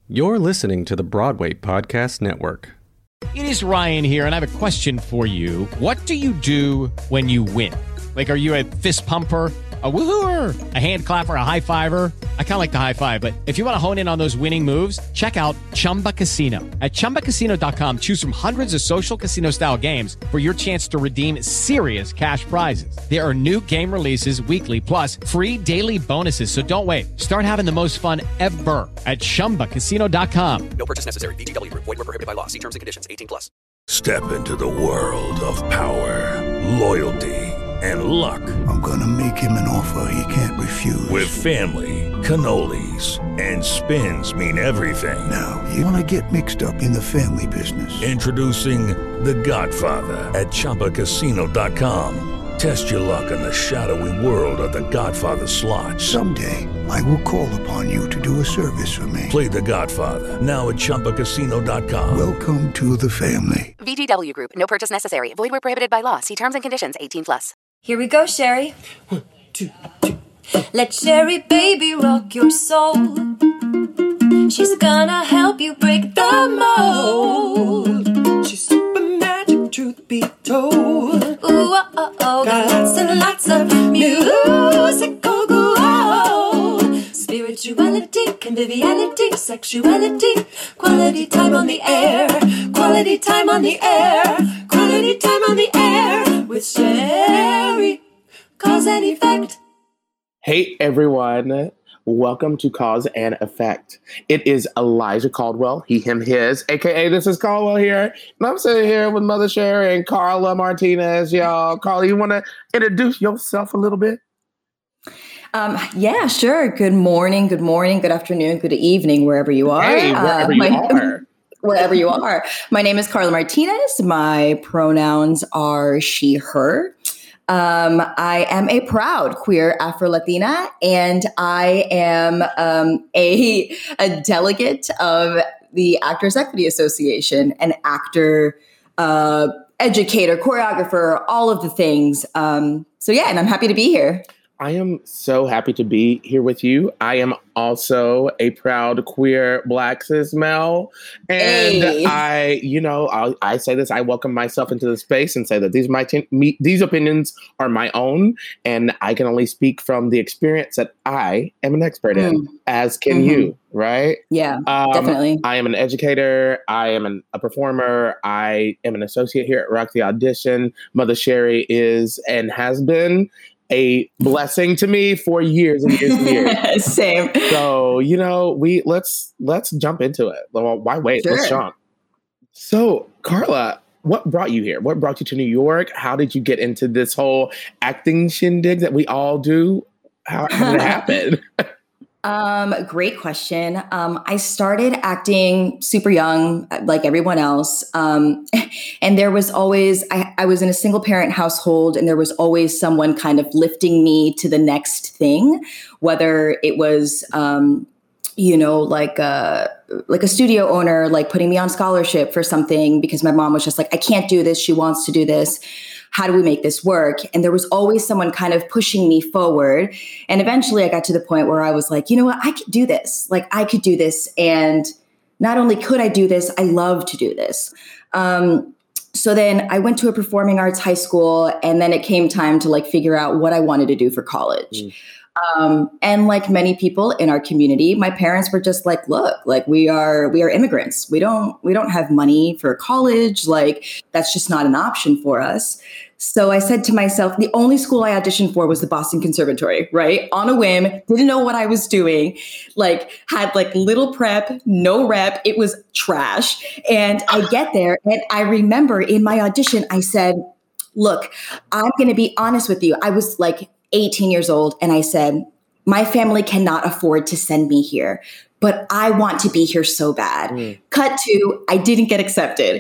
You're listening to the Broadway Podcast Network. It is Ryan here, and I have a question for you. What do you do when you win? Like, are you a fist pumper, a woo-hooer, a hand clapper, a high fiver? I kind of like the high five, but if you want to hone in on those winning moves, check out Chumba Casino. At ChumbaCasino.com, choose from hundreds of social casino-style games for your chance to redeem serious cash prizes. There are new game releases weekly, plus free daily bonuses. So don't wait. Start having the most fun ever at ChumbaCasino.com. No purchase necessary. VGW Group. Void where prohibited by law. See terms and conditions. 18+. Step into the world of power, loyalty, and luck. I'm gonna make him an offer he can't refuse. With family, cannolis, and spins mean everything. Now, you wanna get mixed up in the family business. Introducing The Godfather at ChumbaCasino.com. Test your luck in the shadowy world of The Godfather slot. Someday, I will call upon you to do a service for me. Play The Godfather, now at ChumbaCasino.com. Welcome to the family. VGW Group. No purchase necessary. Void where prohibited by law. See terms and conditions. 18+. Here we go, Sherry. 1, 2, 3. Let Sherry baby rock your soul. She's gonna help you break the mold. She's super magic, truth be told. Ooh, oh, oh, oh. Got lots and lots of musical gold. Spirituality, conviviality, sexuality. Quality time on the air. Quality time on the air. Quality time on the air. With Sherry. Cause and Effect. Hey everyone, welcome to Cause and Effect. It is Elijah Caldwell, he, him, his, aka this is Caldwell here, and I'm sitting here with Mother Sherry and Carla Martinez, y'all. Carla, you want to introduce yourself a little bit? Yeah, sure. Good morning, good afternoon, good evening, wherever you are. Hey, wherever you are. Wherever you are. My name is Carla Martinez. My pronouns are she, her. I am a proud queer Afro-Latina, and I am a delegate of the Actors Equity Association, an actor, educator, choreographer, all of the things. So yeah, and I'm happy to be here. I am so happy to be here with you. I am also a proud queer Black cis male. And Hey. I say this, I welcome myself into the space and say that these opinions are my own. And I can only speak from the experience that I am an expert in, as can you, right? Yeah, definitely. I am an educator. I am a performer. I am an associate here at Rock the Audition. Mother Sherry is and has been a blessing to me for years and years and years. Same. So, let's jump into it. Well, why wait? Sure. Let's jump. So, Carla, what brought you here? What brought you to New York? How did you get into this whole acting shindig that we all do? How did it happen? Great question. I started acting super young, like everyone else. And there was always, I was in a single parent household, and there was always someone kind of lifting me to the next thing, whether it was, like a studio owner, like putting me on scholarship for something because my mom was just like, I can't do this. She wants to do this. How do we make this work? And there was always someone kind of pushing me forward. And eventually I got to the point where I was like, you know what, I could do this. Like I could do this. And not only could I do this, I love to do this. So then I went to a performing arts high school, and then it came time to like figure out what I wanted to do for college. And like many people in our community, my parents were just like, look, like we are immigrants. We don't have money for college. Like that's just not an option for us. So I said to myself, the only school I auditioned for was the Boston Conservatory, right? On a whim, didn't know what I was doing, like had like little prep, no rep. It was trash. And I get there, and I remember in my audition, I said, look, I'm going to be honest with you. I was like 18 years old, and I said, my family cannot afford to send me here, but I want to be here so bad. Cut to, I didn't get accepted.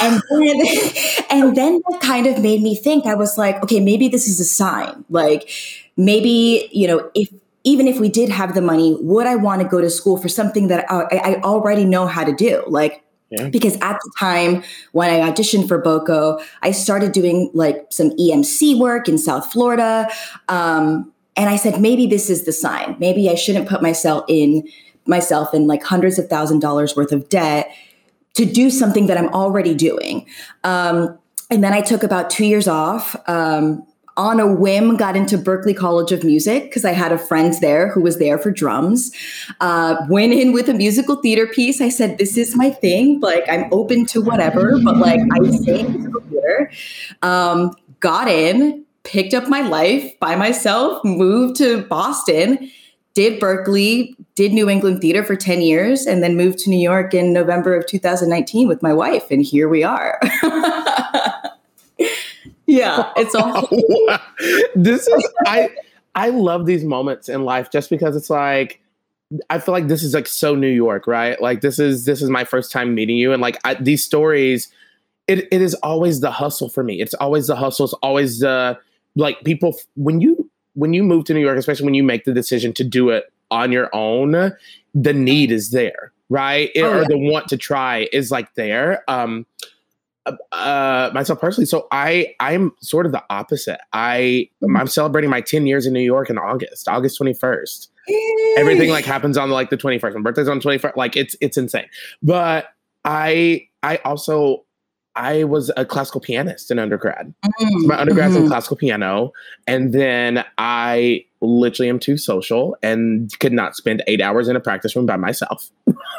And then that kind of made me think, I was like, okay, maybe this is a sign. Like maybe, even if we did have the money, would I want to go to school for something that I already know how to do? Like, because at the time when I auditioned for BOCO, I started doing like some EMC work in South Florida. And I said, maybe this is the sign. Maybe I shouldn't put myself in myself in like hundreds of $1,000s worth of debt to do something that I'm already doing. And then I took about 2 years off, on a whim, got into Berklee College of Music because I had a friend there who was there for drums. Went in with a musical theater piece. I said, this is my thing. Like, I'm open to whatever, but like, I stay in musical theater. Got in, picked up my life by myself, moved to Boston, did Berklee, did New England theater for 10 years, and then moved to New York in November of 2019 with my wife. And here we are. Yeah, it's all. This is I love these moments in life just because it's like I feel like this is like so New York, right? Like this is my first time meeting you, and like these stories, it is always the hustle for me. It's always the hustle. It's always the like people when you move to New York, especially when you make the decision to do it on your own, the need is there, right? Or the want to try is like there. Myself personally, so I'm sort of the opposite. I'm celebrating my 10 years in New York in August 21st. Yay. Everything like happens on like the 21st. My birthday's on the 21st. Like it's insane. But I was a classical pianist in undergrad. My undergrad's in classical piano. And then I literally am too social and could not spend 8 hours in a practice room by myself.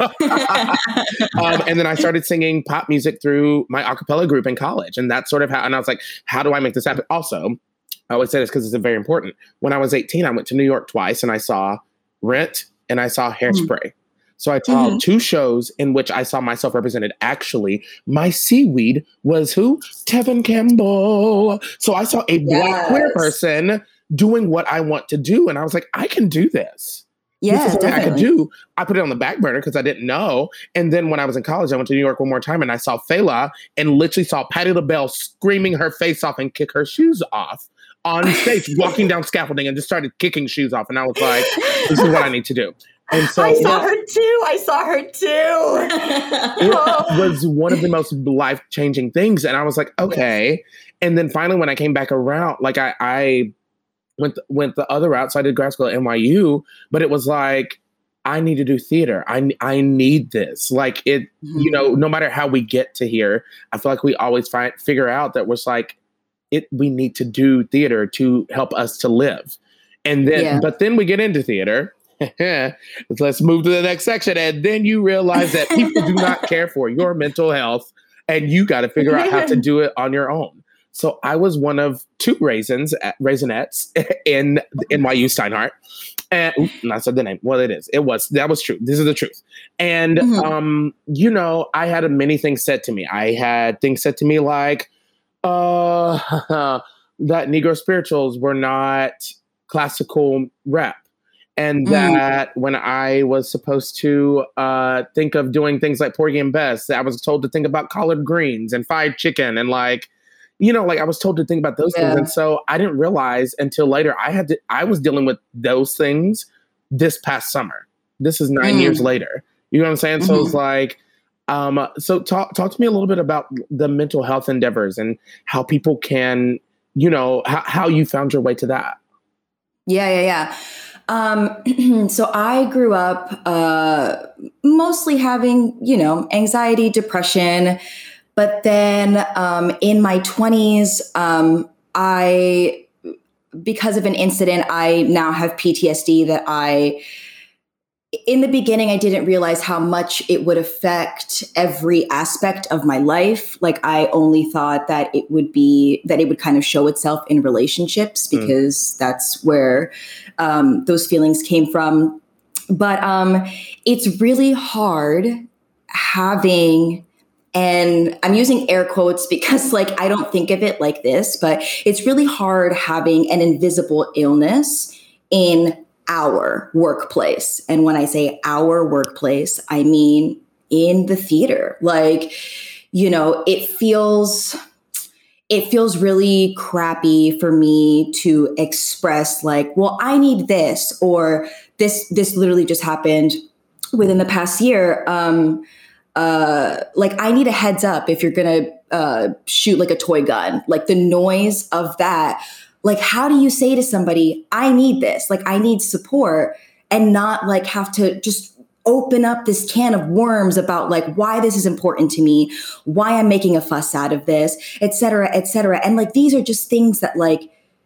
And then I started singing pop music through my a cappella group in college. And that's sort of how, and I was like, how do I make this happen? Also, I always say this because it's very important. When I was 18, I went to New York twice and I saw Rent and I saw Hairspray. So I saw 2 shows in which I saw myself represented. Actually, my seaweed was who? Tevin Campbell. So I saw a Black queer person doing what I want to do. And I was like, I can do this. Yeah, this is something definitely. I could do. I put it on the back burner because I didn't know. And then when I was in college, I went to New York one more time and I saw Fela and literally saw Patti LaBelle screaming her face off and kick her shoes off on stage, walking down scaffolding and just started kicking shoes off. And I was like, this is what I need to do. And so I saw her too. It was one of the most life-changing things. And I was like, okay. And then finally, when I came back around, like I went the other route. So I did grad school at NYU, but it was like, I need to do theater. I need this. Like it, you know, no matter how we get to here, I feel like we always figure out that we're like, we need to do theater to help us to live. And then, but then we get into theater. Let's move to the next section. And then you realize that people do not care for your mental health and you got to figure out how to do it on your own. So I was one of 2 Raisinets in NYU Steinhardt. And I said the name. Well, that was true. This is the truth. And, you know, I had many things said to me. I had things said to me like, that Negro spirituals were not classical rap. And that when I was supposed to think of doing things like Porgy and Bess, I was told to think about collard greens and fried chicken. And like, you know, like I was told to think about those things. And so I didn't realize until later I was dealing with those things this past summer. This is 9 years later. You know what I'm saying? So it's like, so talk to me a little bit about the mental health endeavors and how people can, you know, how you found your way to that. Yeah. So I grew up mostly having, you know, anxiety, depression. But then in my 20s, because of an incident, I now have PTSD that in the beginning, I didn't realize how much it would affect every aspect of my life. Like I only thought that it would kind of show itself in relationships because that's where those feelings came from. But it's really hard having, and I'm using air quotes because like, I don't think of it like this, but it's really hard having an invisible illness in our workplace. And when I say our workplace, I mean in the theater. Like, you know, it feels really crappy for me to express like, well, I need this, or this literally just happened within the past year. Like I need a heads up if you're going to shoot like a toy gun, like the noise of that. Like, how do you say to somebody, I need this, like I need support, and not like have to just open up this can of worms about like why this is important to me, why I'm making a fuss out of this, et cetera, et cetera. And like, these are just things that like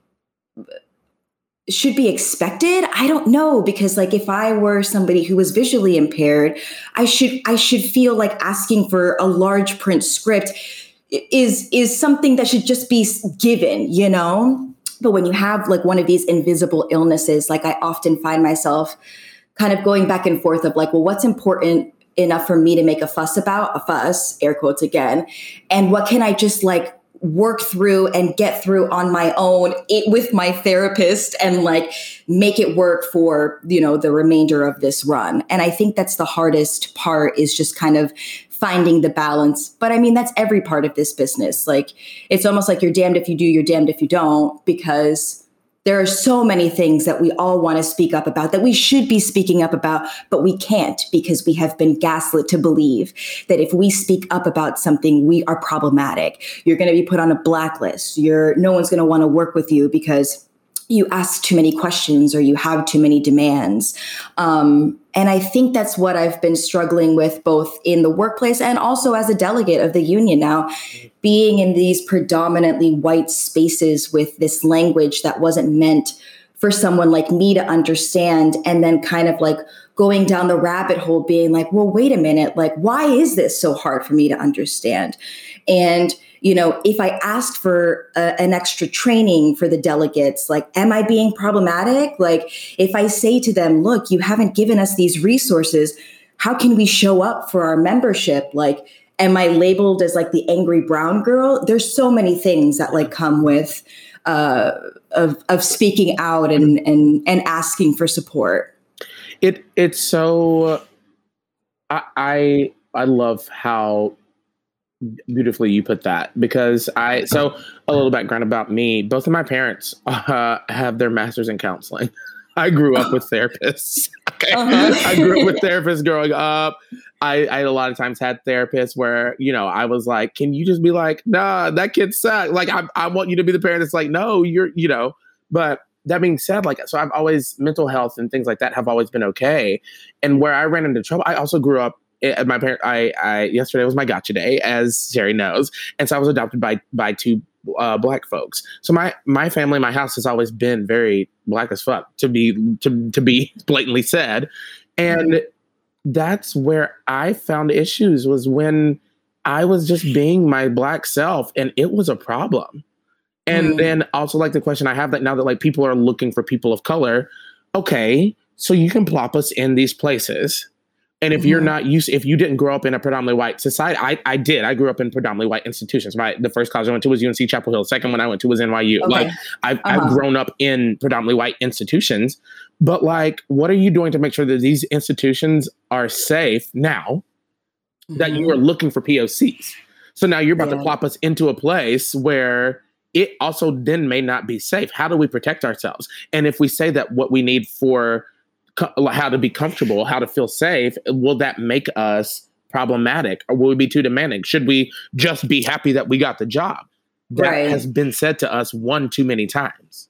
should be expected. I don't know, because like if I were somebody who was visually impaired, I should feel like asking for a large print script is something that should just be given, you know? But when you have like one of these invisible illnesses, like I often find myself kind of going back and forth of like, well, what's important enough for me to make a fuss about, a fuss, air quotes again, and what can I just like work through and get through on my own with my therapist and like make it work for, you know, the remainder of this run. And I think that's the hardest part, is just kind of finding the balance. But I mean, that's every part of this business. Like, it's almost like you're damned if you do, you're damned if you don't, because there are so many things that we all want to speak up about, that we should be speaking up about, but we can't, because we have been gaslit to believe that if we speak up about something, we are problematic. You're going to be put on a blacklist. No one's going to want to work with you because you ask too many questions or you have too many demands. And I think that's what I've been struggling with, both in the workplace and also as a delegate of the union now, being in these predominantly white spaces with this language that wasn't meant for someone like me to understand. And then kind of like going down the rabbit hole, being like, well, wait a minute, like, why is this so hard for me to understand? And you know, if I asked for an extra training for the delegates, like, am I being problematic? Like, if I say to them, look, you haven't given us these resources, how can we show up for our membership? Like, am I labeled as like the angry brown girl? There's so many things that like come with of speaking out and asking for support. It's so, I love how beautifully you put that, because so a little background about me. Both of my parents have their masters in counseling. I grew up with therapists. Okay. I grew up with therapists growing up. I a lot of times had therapists where, you know, I was like, can you just be like, nah, that kid sucks. Like, I want you to be the parent that's like, no, you're, you know. But that being said, like, so I've always, mental health and things like that have always been okay. And where I ran into trouble, I also grew up, my parent, yesterday was my gotcha day, as Sherry knows. And so I was adopted by two Black folks. So my family, my house has always been very Black as fuck, to be blatantly said. And that's where I found issues, was when I was just being my Black self, and it was a problem. And then also, like, the question I have that now that like people are looking for people of color, okay, so you can plop us in these places. And if you're not used, if you didn't grow up in a predominantly white society, I did. I grew up in predominantly white institutions. The first college I went to was UNC Chapel Hill. The second one I went to was NYU. Okay. Like, I've grown up in predominantly white institutions. But like, what are you doing to make sure that these institutions are safe now that you are looking for POCs? So now you're about to plop us into a place where it also then may not be safe. How do we protect ourselves? And if we say that what we need for how to be comfortable, how to feel safe, will that make us problematic, or will we be too demanding? Should we just be happy that we got the job? That has been said to us one too many times.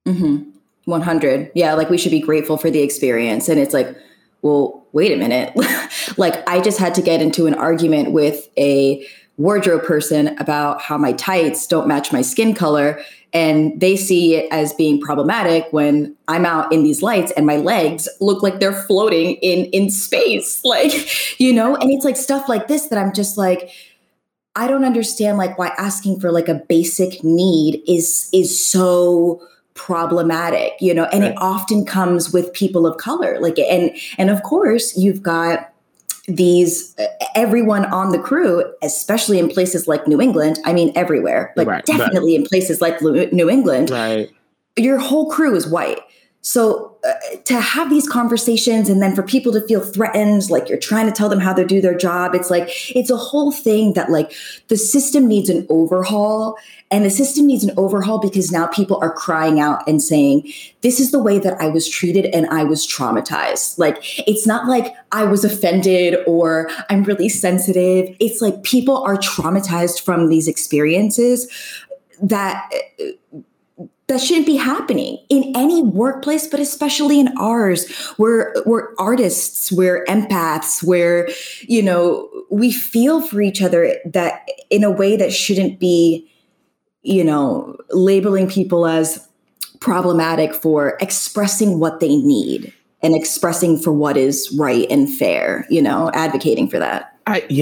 100. Yeah. Like, we should be grateful for the experience. And it's like, well, wait a minute. Like, I just had to get into an argument with a wardrobe person about how my tights don't match my skin color. And they see it as being problematic when I'm out in these lights and my legs look like they're floating in space. Like, you know, and it's like stuff like this that I'm just like, I don't understand, like, why asking for like a basic need is so problematic, you know, and it often comes with people of color. Like, and of course you've got these, everyone on the crew, especially in places like New England. I mean, everywhere, like definitely in places like New England, your whole crew is white. So to have these conversations and then for people to feel threatened, like you're trying to tell them how to do their job, it's like, it's a whole thing that like the system needs an overhaul. And the system needs an overhaul because now people are crying out and saying, this is the way that I was treated and I was traumatized. Like, it's not like I was offended or I'm really sensitive. It's like people are traumatized from these experiences that that shouldn't be happening in any workplace, but especially in ours. We're artists, we're empaths, we're, you know, we feel for each other that in a way that shouldn't be, you know, labeling people as problematic for expressing what they need and expressing for what is right and fair, you know, advocating for that.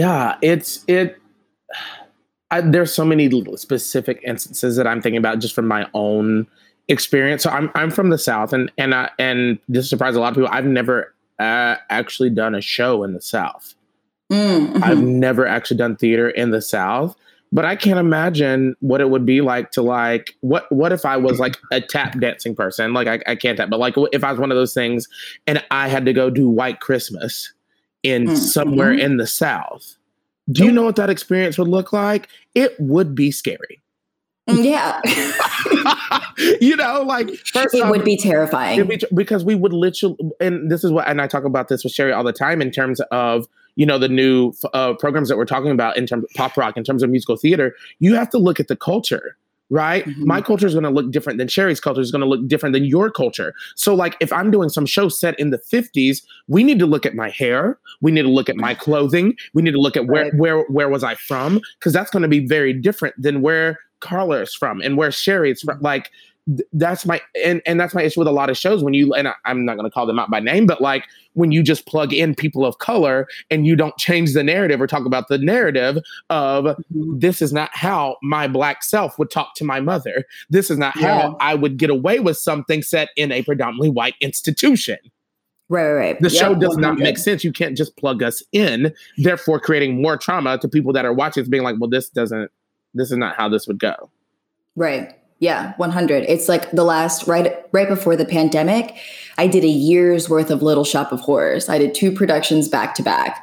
There's so many specific instances that I'm thinking about just from my own experience. So I'm from the South, and this surprised a lot of people. I've never actually done a show in the South. Mm-hmm. I've never actually done theater in the South, but I can't imagine what it would be like to like, what if I was like a tap dancing person? Like I can't tap, but like if I was one of those things and I had to go do White Christmas in somewhere in the South. Do you know what that experience would look like? It would be scary. Yeah. You know, like first it would be terrifying because we would literally, and this is what, and I talk about this with Sherry all the time in terms of, you know, the new programs that we're talking about in terms of pop rock, in terms of musical theater. You have to look at the culture. Right? Mm-hmm. My culture is going to look different than Sherry's culture is going to look different than your culture. So like if I'm doing some show set in the 50s, we need to look at my hair. We need to look at my clothing. We need to look at where was I from? Because that's going to be very different than where Carla is from and where Sherry is from. Like that's my and that's my issue with a lot of shows when you, and I'm not going to call them out by name, but like when you just plug in people of color and you don't change the narrative or talk about the narrative of this is not how my Black self would talk to my mother. This is not how I would get away with something set in a predominantly white institution. Right. The show does not make sense. You can't just plug us in, therefore creating more trauma to people that are watching us being like, well, this is not how this would go. Right. Yeah, 100. It's like the last, right before the pandemic, I did a year's worth of Little Shop of Horrors. I did 2 productions back to back.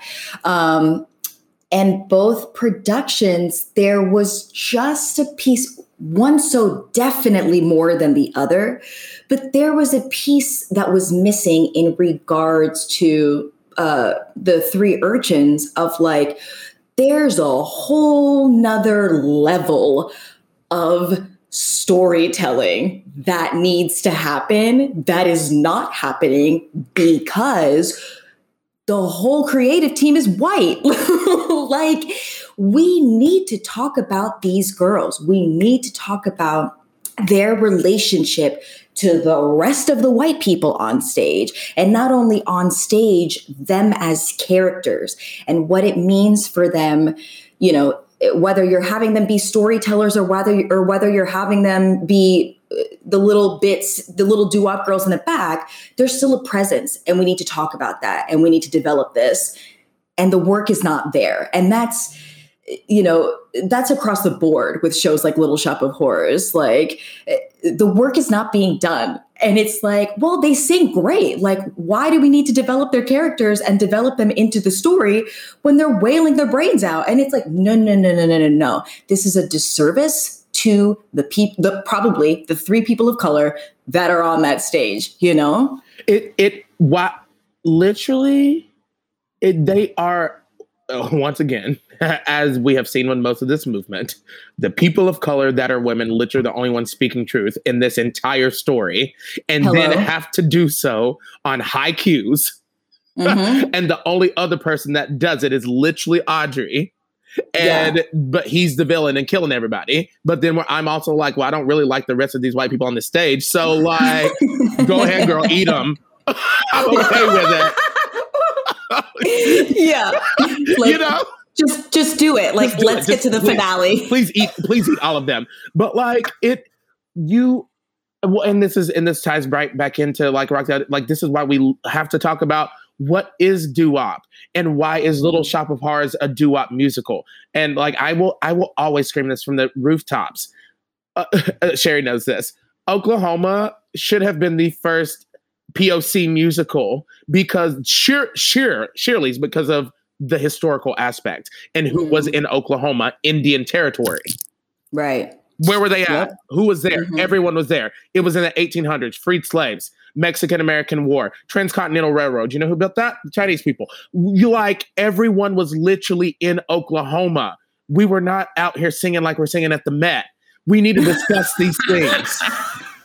And both productions, there was just a piece, one so definitely more than the other, but there was a piece that was missing in regards to the 3 urchins of like, there's a whole nother level of storytelling that needs to happen that is not happening because the whole creative team is white. Like, we need to talk about these girls. We need to talk about their relationship to the rest of the white people on stage, and not only on stage, them as characters and what it means for them, you know, whether you're having them be storytellers or whether you're having them be the little bits, the little doo-wop girls in the back, there's still a presence, and we need to talk about that, and we need to develop this. And the work is not there. And that's, you know, that's across the board with shows like Little Shop of Horrors. Like, the work is not being done. And it's like, well, they sing great. Like, why do we need to develop their characters and develop them into the story when they're wailing their brains out? And it's like, no. This is a disservice to the people, probably the 3 people of color that are on that stage, you know? They are, once again, as we have seen with most of this movement, the people of color that are women, literally the only ones speaking truth in this entire story, and then have to do so on high cues. Mm-hmm. And the only other person that does it is literally Audrey. But he's the villain and killing everybody. But then I'm also like, well, I don't really like the rest of these white people on the stage. So like, go ahead, girl, eat them. I'm okay with it. Yeah. Like, you know? Just do it. Like, let's get to the finale. Please eat all of them. But like and this ties right back into like rock. Like, this is why we have to talk about what is doo-wop and why is Little Shop of Horrors a doo-wop musical. And like, I will always scream this from the rooftops. Sherry knows this. Oklahoma should have been the first POC musical because Shirley's because of the historical aspect and who was in Oklahoma, Indian territory. Right. Where were they at? Yep. Who was there? Mm-hmm. Everyone was there. It was in the 1800s, freed slaves, Mexican-American War, Transcontinental Railroad. You know who built that? The Chinese people. Everyone was literally in Oklahoma. We were not out here singing like we're singing at the Met. We need to discuss these things.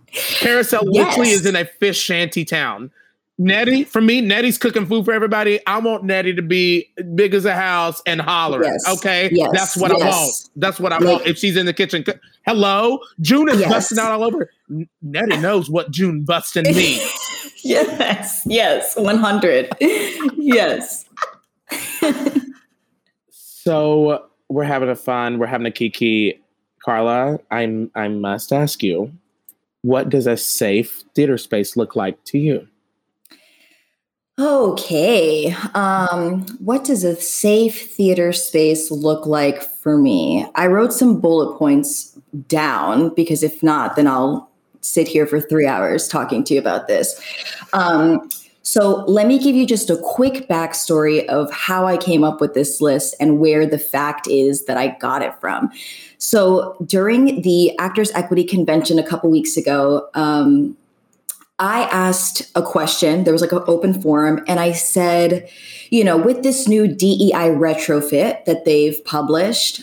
Carousel literally is in a fish shanty town. Nettie, for me, Nettie's cooking food for everybody. I want Nettie to be big as a house and hollering. Yes. Okay? Yes. That's what I want. That's what I want. If she's in the kitchen, hello? June is busting out all over. Nettie knows what June busting means. Yes, 100. Yes. So we're having a kiki. Carla, I must ask you, what does a safe theater space look like to you? Okay. What does a safe theater space look like for me? I wrote some bullet points down because if not, then I'll sit here for 3 hours talking to you about this. So let me give you just a quick backstory of how I came up with this list and where the fact is that I got it from. So during the Actors Equity Convention a couple weeks ago, I asked a question. There was like an open forum, and I said, with this new DEI retrofit that they've published,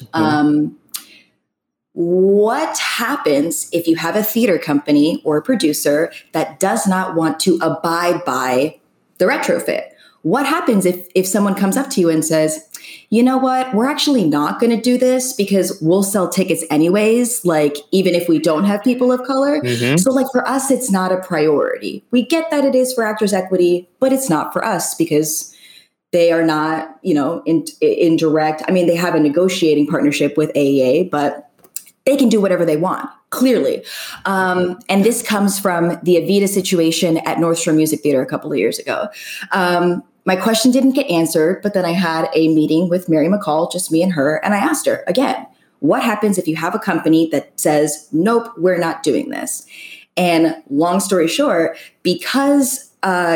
what happens if you have a theater company or a producer that does not want to abide by the retrofit? What happens if someone comes up to you and says, you know what, we're actually not going to do this because we'll sell tickets anyways, like even if we don't have people of color. So like for us, it's not a priority. We get that it is for Actors Equity, but it's not for us because they are not, in direct. I mean, they have a negotiating partnership with AEA, but they can do whatever they want, clearly. And this comes from the Evita situation at North Shore Music Theater a couple of years ago. My question didn't get answered, but then I had a meeting with Mary McCall, just me and her, and I asked her again, what happens if you have a company that says, nope, we're not doing this? And long story short, because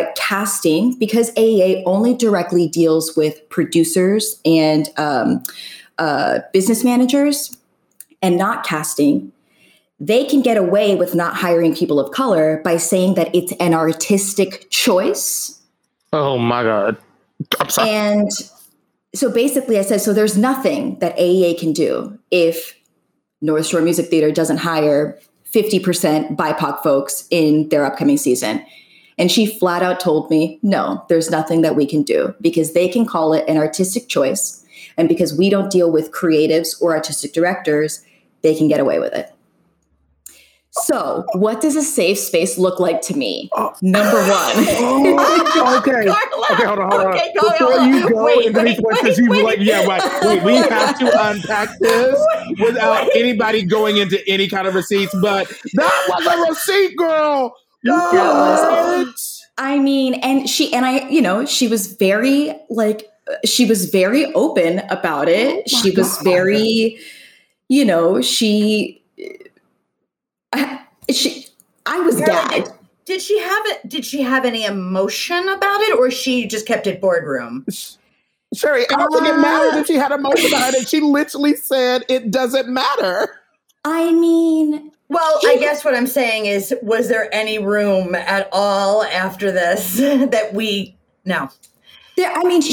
AEA only directly deals with producers and business managers and not casting, they can get away with not hiring people of color by saying that it's an artistic choice. Oh my God. I'm sorry. And so basically I said, so there's nothing that AEA can do if North Shore Music Theater doesn't hire 50% BIPOC folks in their upcoming season. And she flat out told me, no, there's nothing that we can do because they can call it an artistic choice. And because we don't deal with creatives or artistic directors, they can get away with it. So, what does a safe space look like to me? Number one. Okay, hold on. Before you go into these questions, you were like, wait, we have to unpack this without anybody going into any kind of receipts, but that was a receipt, girl. I mean, and she was very open about it. She was very, I was gagged. Did she have any emotion about it, or she just kept it boardroom? Sherry, I don't think it mattered if she had emotion behind it. She literally said it doesn't matter. I mean, well, I guess what I'm saying is, was there any room at all after this that no? I mean,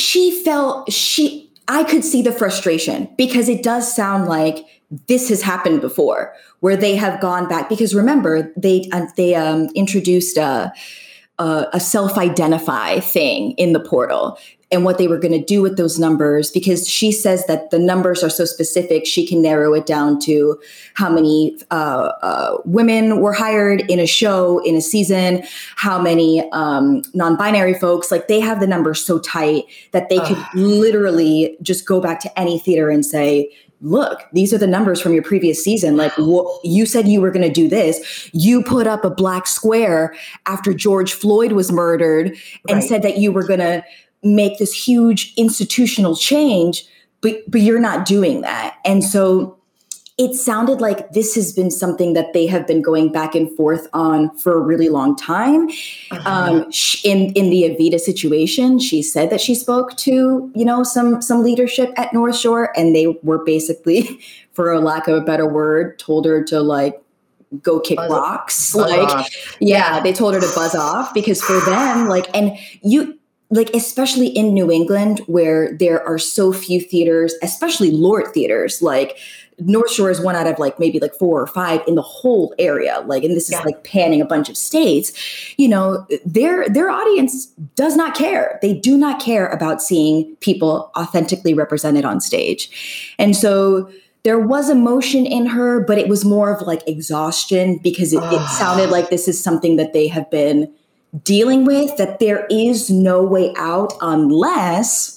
I could see the frustration because it does sound like this has happened before where they have gone back, because remember they introduced a self-identify thing in the portal and what they were going to do with those numbers, because she says that the numbers are so specific, she can narrow it down to how many women were hired in a show, in a season, how many non-binary folks. Like, they have the numbers so tight that they could literally just go back to any theater and say, look, these are the numbers from your previous season. Like, you said you were going to do this. You put up a black square after George Floyd was murdered and said that you were going to make this huge institutional change, but you're not doing that. And so it sounded like this has been something that they have been going back and forth on for a really long time. In the Evita situation, she said that she spoke to, some leadership at North Shore, and they were basically, for a lack of a better word, told her to go kick rocks. They told her to buzz off, because for them, especially in New England, where there are so few theaters, especially LORT theaters, North Shore is one out of like maybe like 4 or 5 in the whole area. Like, and this is like panning a bunch of states, you know, their audience does not care. They do not care about seeing people authentically represented on stage. And so there was emotion in her, but it was more of like exhaustion because it sounded like this is something that they have been dealing with, that there is no way out unless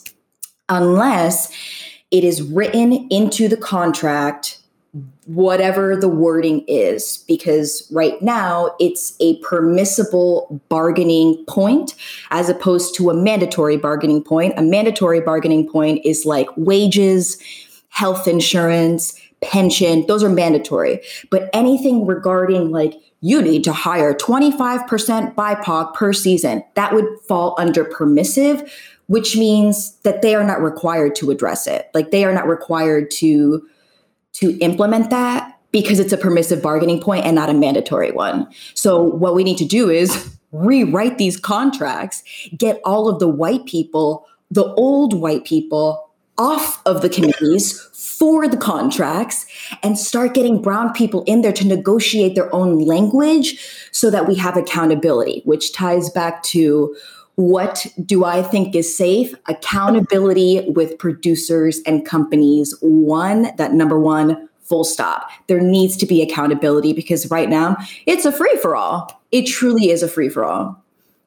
it is written into the contract, whatever the wording is, because right now it's a permissible bargaining point as opposed to a mandatory bargaining point. A mandatory bargaining point is like wages, health insurance, pension, those are mandatory. But anything regarding like, you need to hire 25% BIPOC per season, that would fall under permissive, which means that they are not required to address it. Like they are not required to implement that because it's a permissive bargaining point and not a mandatory one. So what we need to do is rewrite these contracts, get all of the white people, the old white people off of the committees for the contracts and start getting brown people in there to negotiate their own language so that we have accountability, which ties back to what do I think is safe? Accountability with producers and companies. Number one, full stop. There needs to be accountability because right now it's a free for all. It truly is a free for all.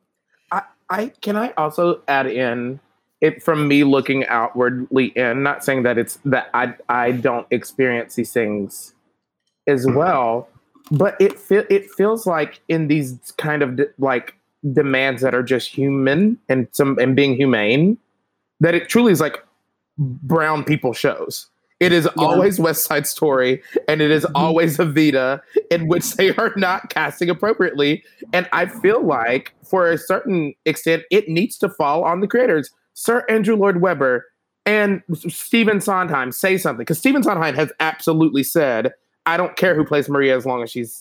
Can I also add in it from me looking outwardly in, not saying that it's that I don't experience these things as well, but it feels like in these kind of like demands that are just human and being humane, that it truly is like brown people shows. It is always West Side Story, and it is always Evita, in which they are not casting appropriately. And I feel like, for a certain extent, it needs to fall on the creators. Sir Andrew Lloyd Webber and Stephen Sondheim say something, because Stephen Sondheim has absolutely said, "I don't care who plays Maria as long as she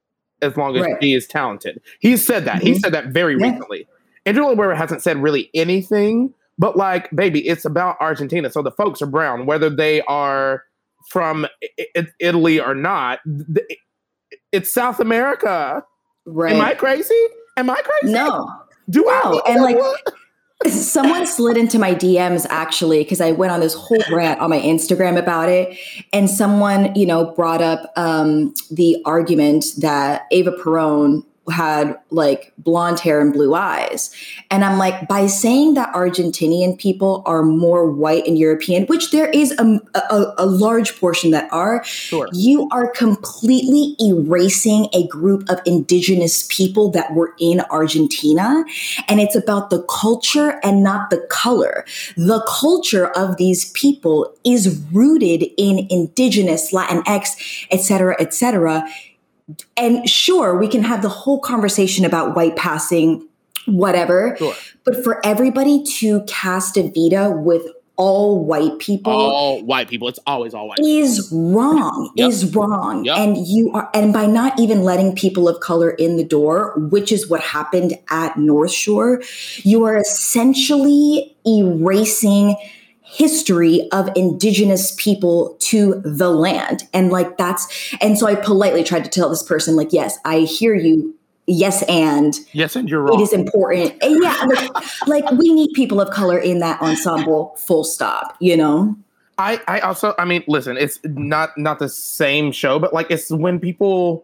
is talented." He's said that. He said that very recently. Andrew Lloyd Webber hasn't said really anything, but like, baby, it's about Argentina, so the folks are brown, whether they are from Italy or not. It's South America. Right? Am I crazy? No. And like. Someone slid into my DMs actually, because I went on this whole rant on my Instagram about it. And someone, brought up the argument that Eva Perón had like blonde hair and blue eyes. And I'm like, by saying that Argentinian people are more white and European, which there is a large portion that are, you are completely erasing a group of indigenous people that were in Argentina. And it's about the culture and not the color. The culture of these people is rooted in indigenous, Latinx, et cetera, et cetera. And sure, we can have the whole conversation about white passing, whatever. Sure. But for everybody to cast Evita with all white people, it's always all white. Is wrong. Is wrong. Yep. And by not even letting people of color in the door, which is what happened at North Shore, you are essentially erasing history of indigenous people to the land. And so I politely tried to tell this person, like, yes, I hear you. Yes, and you're wrong. It is important. And like we need people of color in that ensemble, full stop, I also, listen, it's not the same show, but like, it's when people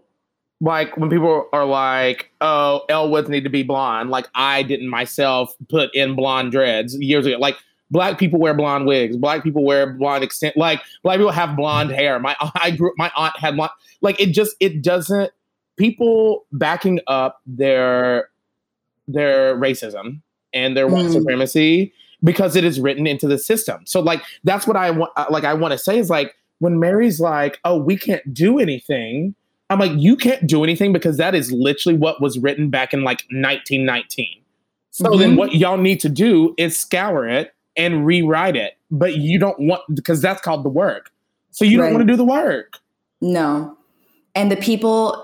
are like, oh, Elle Woods need to be blonde. Like, I didn't myself put in blonde dreads years ago. Like, Black people wear blonde wigs. Black people wear blonde extent. Like, Black people have blonde hair. My aunt had blonde. Like, it doesn't. People backing up their racism and their white supremacy because it is written into the system. So, like, that's what I want. I want to say is, like, when Mary's like, "Oh, we can't do anything," I'm like, "You can't do anything because that is literally what was written back in like 1919. So then, what y'all need to do is scour it and rewrite it, but you don't want, because that's called the work. So you don't want to do the work." No. And the people,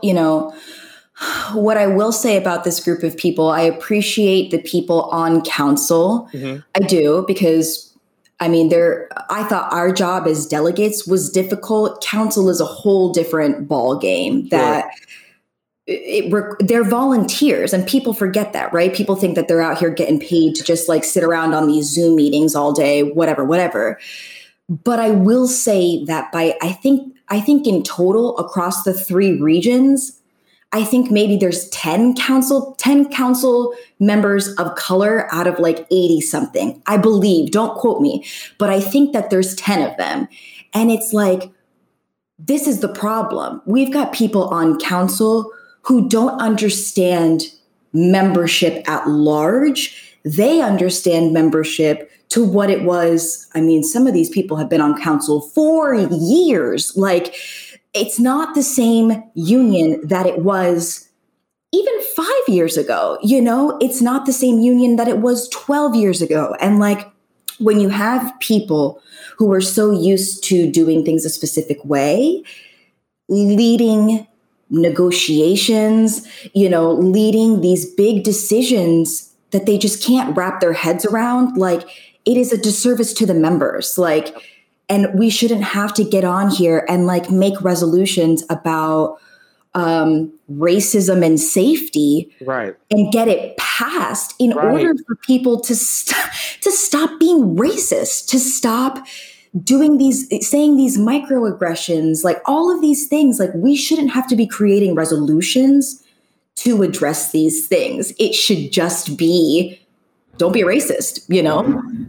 what I will say about this group of people, I appreciate the people on council. I do, because I mean, I thought our job as delegates was difficult. Council is a whole different ball game that they're volunteers, and people forget that, right? People think that they're out here getting paid to just like sit around on these Zoom meetings all day, whatever. But I will say that I think in total across the 3 regions, I think maybe there's 10 council members of color out of like 80 something. I believe, don't quote me, but I think that there's 10 of them. And it's like, this is the problem. We've got people on council who don't understand membership at large. They understand membership to what it was. I mean, some of these people have been on council for years. Like, it's not the same union that it was even 5 years ago. You know, it's not the same union that it was 12 years ago. And like, when you have people who are so used to doing things a specific way, leading negotiations, you know, leading these big decisions that they just can't wrap their heads around, like, it is a disservice to the members. Like, and we shouldn't have to get on here and like make resolutions about racism and safety, right, and get it passed in order for people to stop being racist, to stop saying these microaggressions, like all of these things. Like, we shouldn't have to be creating resolutions to address these things. It should just be, don't be a racist, you know?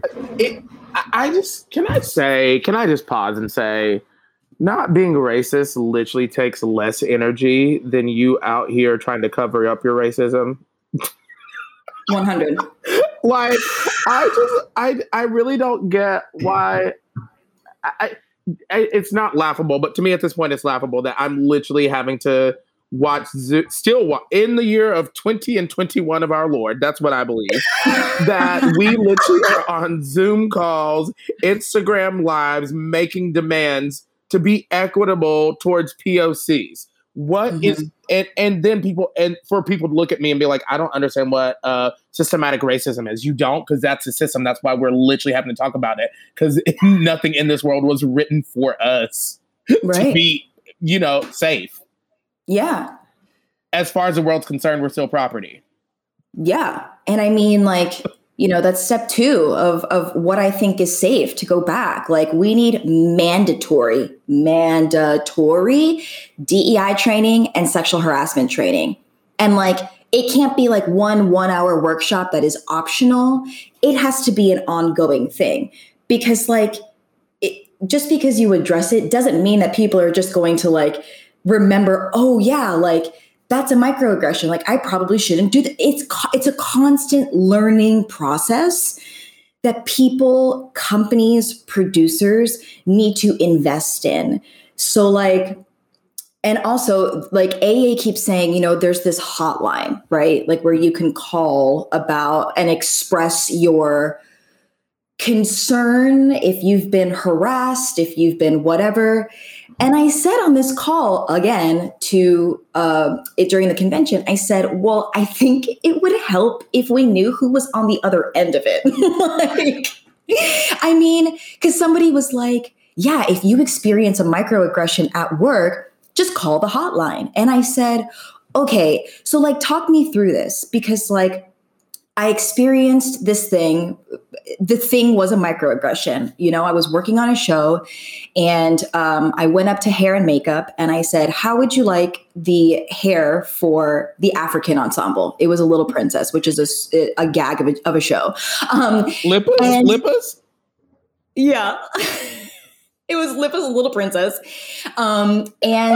Can I just pause and say, not being racist literally takes less energy than you out here trying to cover up your racism. 100. Like, I really don't get why. It's not laughable, but to me at this point, it's laughable that I'm literally having to watch in the year of 20 and 21 of our Lord. That's what I believe. That we literally are on Zoom calls, Instagram lives, making demands to be equitable towards POCs. What is and then for people to look at me and be like, I don't understand what systematic racism is. You don't, because that's a system. That's why we're literally having to talk about it, because nothing in this world was written for us to be, you know, safe. Yeah. As far as the world's concerned, we're still property. Yeah. And I mean, like, you know, that's step 2 of what I think is safe to go back. Like, we need mandatory DEI training and sexual harassment training. And like, it can't be like 1 hour workshop that is optional. It has to be an ongoing thing, because like, just because you address it doesn't mean that people are just going to like, remember, oh yeah, like that's a microaggression. Like, I probably shouldn't do that. It's a constant learning process that people, companies, producers need to invest in. So like, and also like AA keeps saying, you know, there's this hotline, right? Like, where you can call about and express your concern if you've been harassed, if you've been whatever. And I said on this call again to during the convention, I said, well, I think it would help if we knew who was on the other end of it. Like, I mean, because somebody was like, yeah, if you experience a microaggression at work, just call the hotline. And I said, okay, so like, talk me through this, because like, I experienced this thing. The thing was a microaggression. You know, I was working on a show, and I went up to hair and makeup, and I said, how would you like the hair for the African ensemble? It was a Little Princess, which is a gag of a show. Lippas? Yeah. It was Lippis, Little Princess. And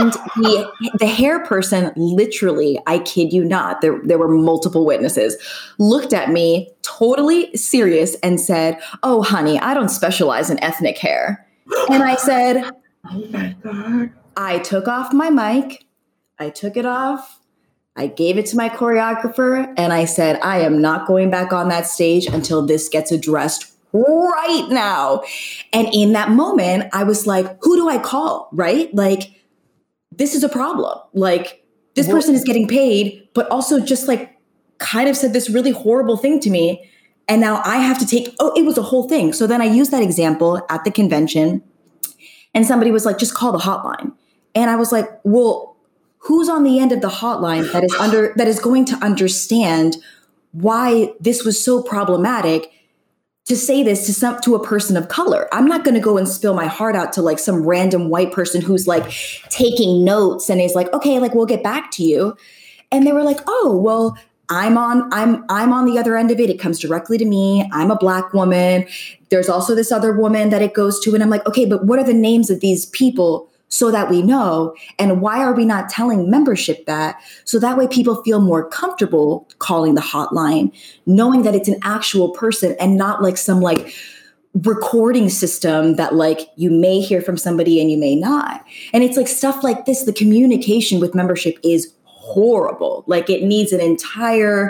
the hair person, literally, I kid you not, there were multiple witnesses, looked at me totally serious and said, oh, honey, I don't specialize in ethnic hair. And I said, oh my God. I took off my mic. I took it off. I gave it to my choreographer. And I said, I am not going back on that stage until this gets addressed right now. And in that moment, I was like, who do I call? Right? Like, this is a problem. Like, this person is getting paid, but also just like kind of said this really horrible thing to me. And now I have to take, it was a whole thing. So then I used that example at the convention and somebody was like, just call the hotline. And I was like, well, who's on the end of the hotline that is going to understand why this was so problematic to say this to a person of color? I'm not going to go and spill my heart out to like some random white person who's like taking notes and is like, okay, like we'll get back to you. And they were like, oh, well, I'm on the other end of it. It comes directly to me. I'm a Black woman. There's also this other woman that it goes to. And I'm like, okay, but what are the names of these people so that we know? And why are we not telling membership that? So that way people feel more comfortable calling the hotline, knowing that it's an actual person and not like some like recording system that like you may hear from somebody and you may not. And it's like stuff like this. The communication with membership is horrible. Like it needs an entire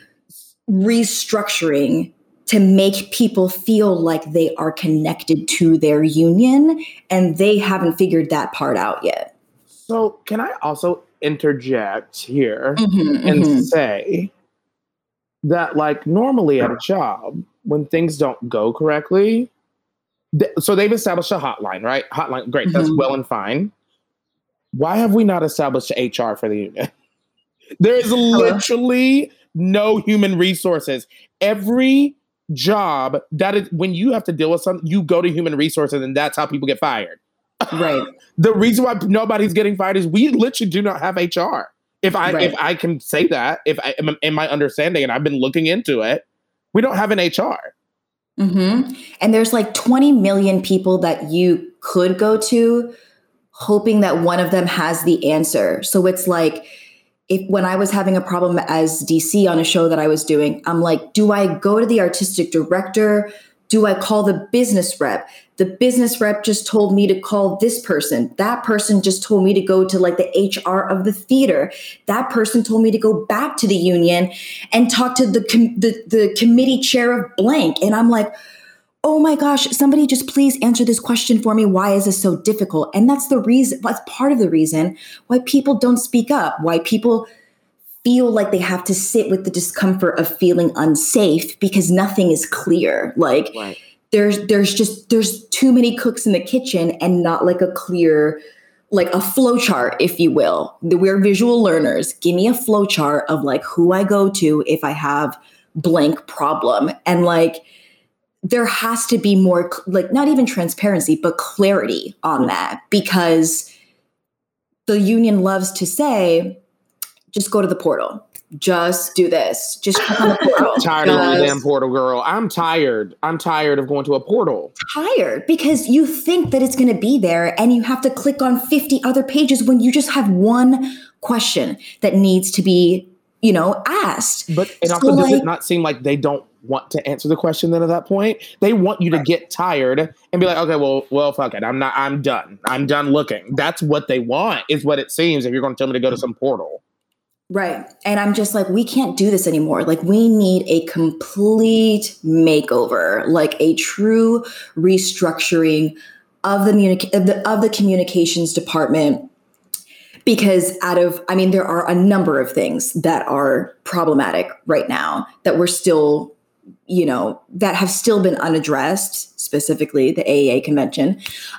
restructuring to make people feel like they are connected to their union, and they haven't figured that part out yet. So can I also interject here and say that like normally at a job, when things don't go correctly, so they've established a hotline, right? Hotline, great, that's well and fine. Why have we not established HR for the union? There is literally no human resources. Every job that is, when you have to deal with something, you go to human resources, and that's how people get fired. Right. The reason why nobody's getting fired is we literally do not have HR. If I can say that, if I am in my understanding, and I've been looking into it, we don't have an HR. And there's like 20 million people that you could go to, hoping that one of them has the answer. So it's like, when I was having a problem as DC on a show that I was doing, I'm like, do I go to the artistic director? Do I call the business rep? The business rep just told me to call this person. That person just told me to go to like the HR of the theater. That person told me to go back to the union and talk to the committee chair of blank. And I'm like, oh my gosh, somebody just please answer this question for me. Why is this so difficult? And that's part of the reason why people don't speak up, why people feel like they have to sit with the discomfort of feeling unsafe because nothing is clear. Like there's too many cooks in the kitchen and not like a clear, like a flow chart, if you will. We're visual learners. Give me a flow chart of like who I go to if I have blank problem. And like, there has to be more, like, not even transparency, but clarity on that, because the union loves to say, just go to the portal. Just do this. Just click on the portal. Tired of the damn portal, girl. I'm tired. I'm tired of going to a portal. Tired because you think that it's going to be there and you have to click on 50 other pages when you just have one question that needs to be, asked. But it also does it not seem like they don't want to answer the question then at that point? They want you to get tired and be like, okay, well, fuck it. I'm done. I'm done looking. That's what they want, is what it seems, if you're going to tell me to go to some portal. Right. And I'm just like, we can't do this anymore. Like, we need a complete makeover, like a true restructuring of the communications department. Because there are a number of things that are problematic right now that we're still, that have still been unaddressed, specifically the AAA convention.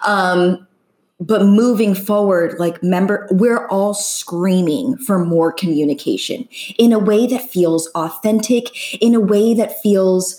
But moving forward, we're all screaming for more communication in a way that feels authentic, in a way that feels,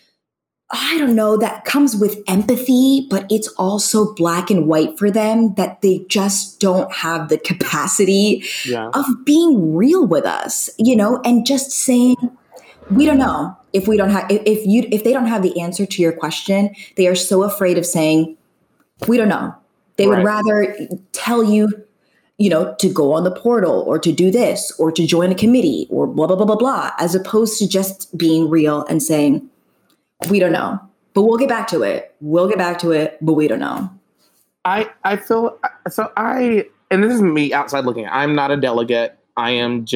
that comes with empathy, but it's also black and white for them, that they just don't have the capacity of being real with us, and just saying, we don't know if they don't have the answer to your question. They are so afraid of saying, we don't know. They would rather tell you, to go on the portal or to do this or to join a committee or blah, blah, blah, blah, blah, as opposed to just being real and saying, we don't know, but we'll get back to it. We'll get back to it, but we don't know. I feel so. And this is me outside looking. I'm not a delegate. I am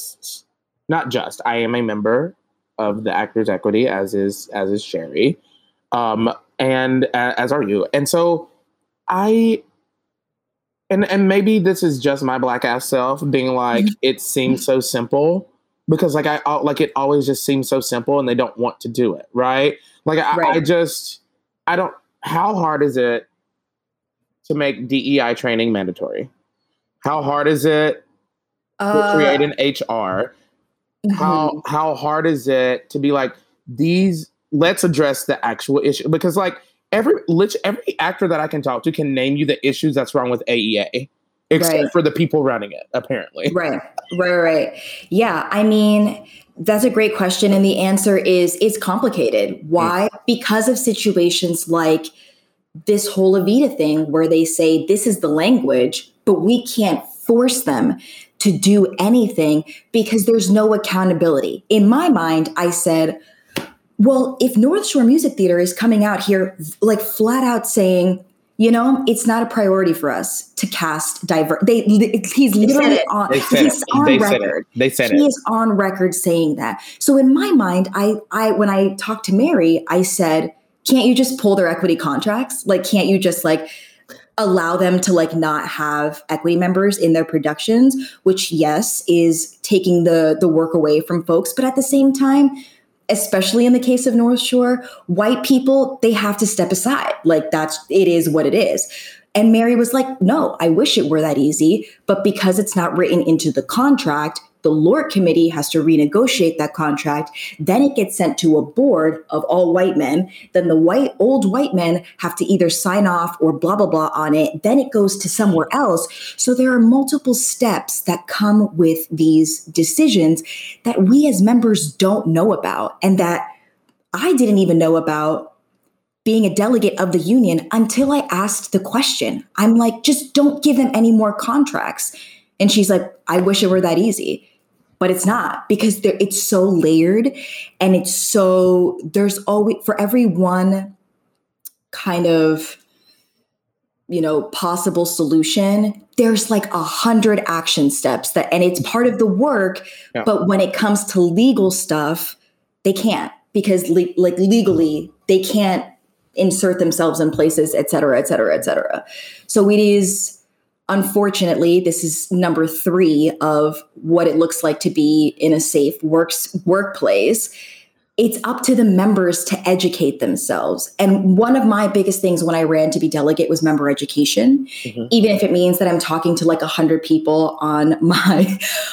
I am a member of the Actors Equity, as is Sherry, and as are you. And so and maybe this is just my black ass self being like, it seems so simple, because like like it always just seems so simple and they don't want to do it, right? Like I don't. How hard is it to make DEI training mandatory? How hard is it to create an HR? How hard is it to be like let's address the actual issue? Because like every actor that I can talk to can name you the issues that's wrong with AEA, except for the people running it, apparently. Right. Yeah, I mean, that's a great question. And the answer is it's complicated. Why? Because of situations like this whole Evita thing where they say this is the language, but we can't force them to do anything because there's no accountability. In my mind, I said, well, if North Shore Music Theater is coming out here like flat out saying, you know, it's not a priority for us to cast diverse. He's literally on. He's on record. They said he is on record saying that. So in my mind, I when I talked to Mary, I said, can't you just pull their equity contracts? Like, can't you just like allow them to like not have equity members in their productions? Which, yes, is taking the work away from folks, but at the same time, especially in the case of North Shore, white people, they have to step aside. Like it is what it is. And Mary was like, no, I wish it were that easy. But because it's not written into the contract, the LORT committee has to renegotiate that contract. Then it gets sent to a board of all white men. Then the old white men have to either sign off or blah, blah, blah on it. Then it goes to somewhere else. So there are multiple steps that come with these decisions that we as members don't know about, and that I didn't even know about being a delegate of the union until I asked the question. I'm like, just don't give them any more contracts. And she's like, I wish it were that easy. But it's not, because it's so layered, and there's always, for every one kind of, you know, possible solution, there's like 100 action steps and it's part of the work. Yeah. But when it comes to legal stuff, they can't, because legally they can't insert themselves in places, et cetera, et cetera, et cetera. So it is, unfortunately, this is number 3 of what it looks like to be in a safe workplace. It's up to the members to educate themselves. And one of my biggest things when I ran to be delegate was member education, even if it means that I'm talking to like 100 people on my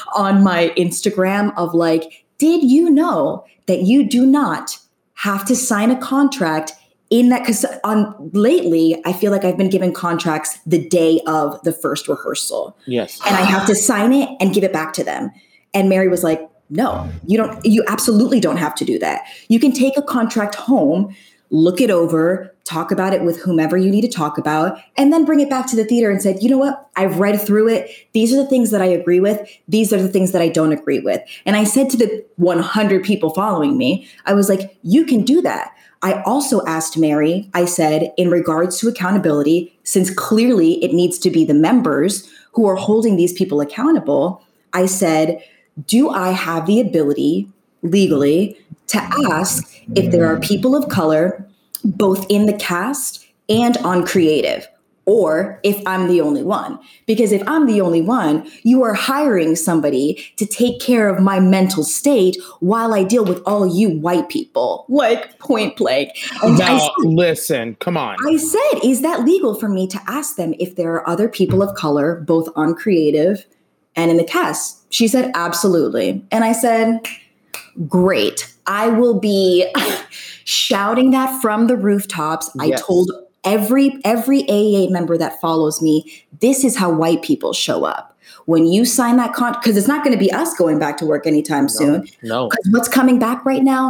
Instagram of like, did you know that you do not have to sign a contract in that? Because lately, I feel like I've been given contracts the day of the first rehearsal. Yes. And I have to sign it and give it back to them. And Mary was like, no, you absolutely don't have to do that. You can take a contract home, look it over, talk about it with whomever you need to talk about, and then bring it back to the theater and say, you know what? I've read through it. These are the things that I agree with. These are the things that I don't agree with. And I said to the 100 people following me, I was like, you can do that. I also asked Mary, I said, in regards to accountability, since clearly it needs to be the members who are holding these people accountable, I said, do I have the ability legally to ask if there are people of color both in the cast and on creative, or if I'm the only one? Because if I'm the only one, you are hiring somebody to take care of my mental state while I deal with all you white people, like point blank. And now, listen, come on. I said, is that legal for me to ask them if there are other people of color, both on creative and in the cast? She said, absolutely. And I said, great. I will be shouting that from the rooftops. Yes. I told every AAA member that follows me, this is how white people show up. When you sign that contract, because it's not going to be us going back to work anytime soon. No. Because what's coming back right now?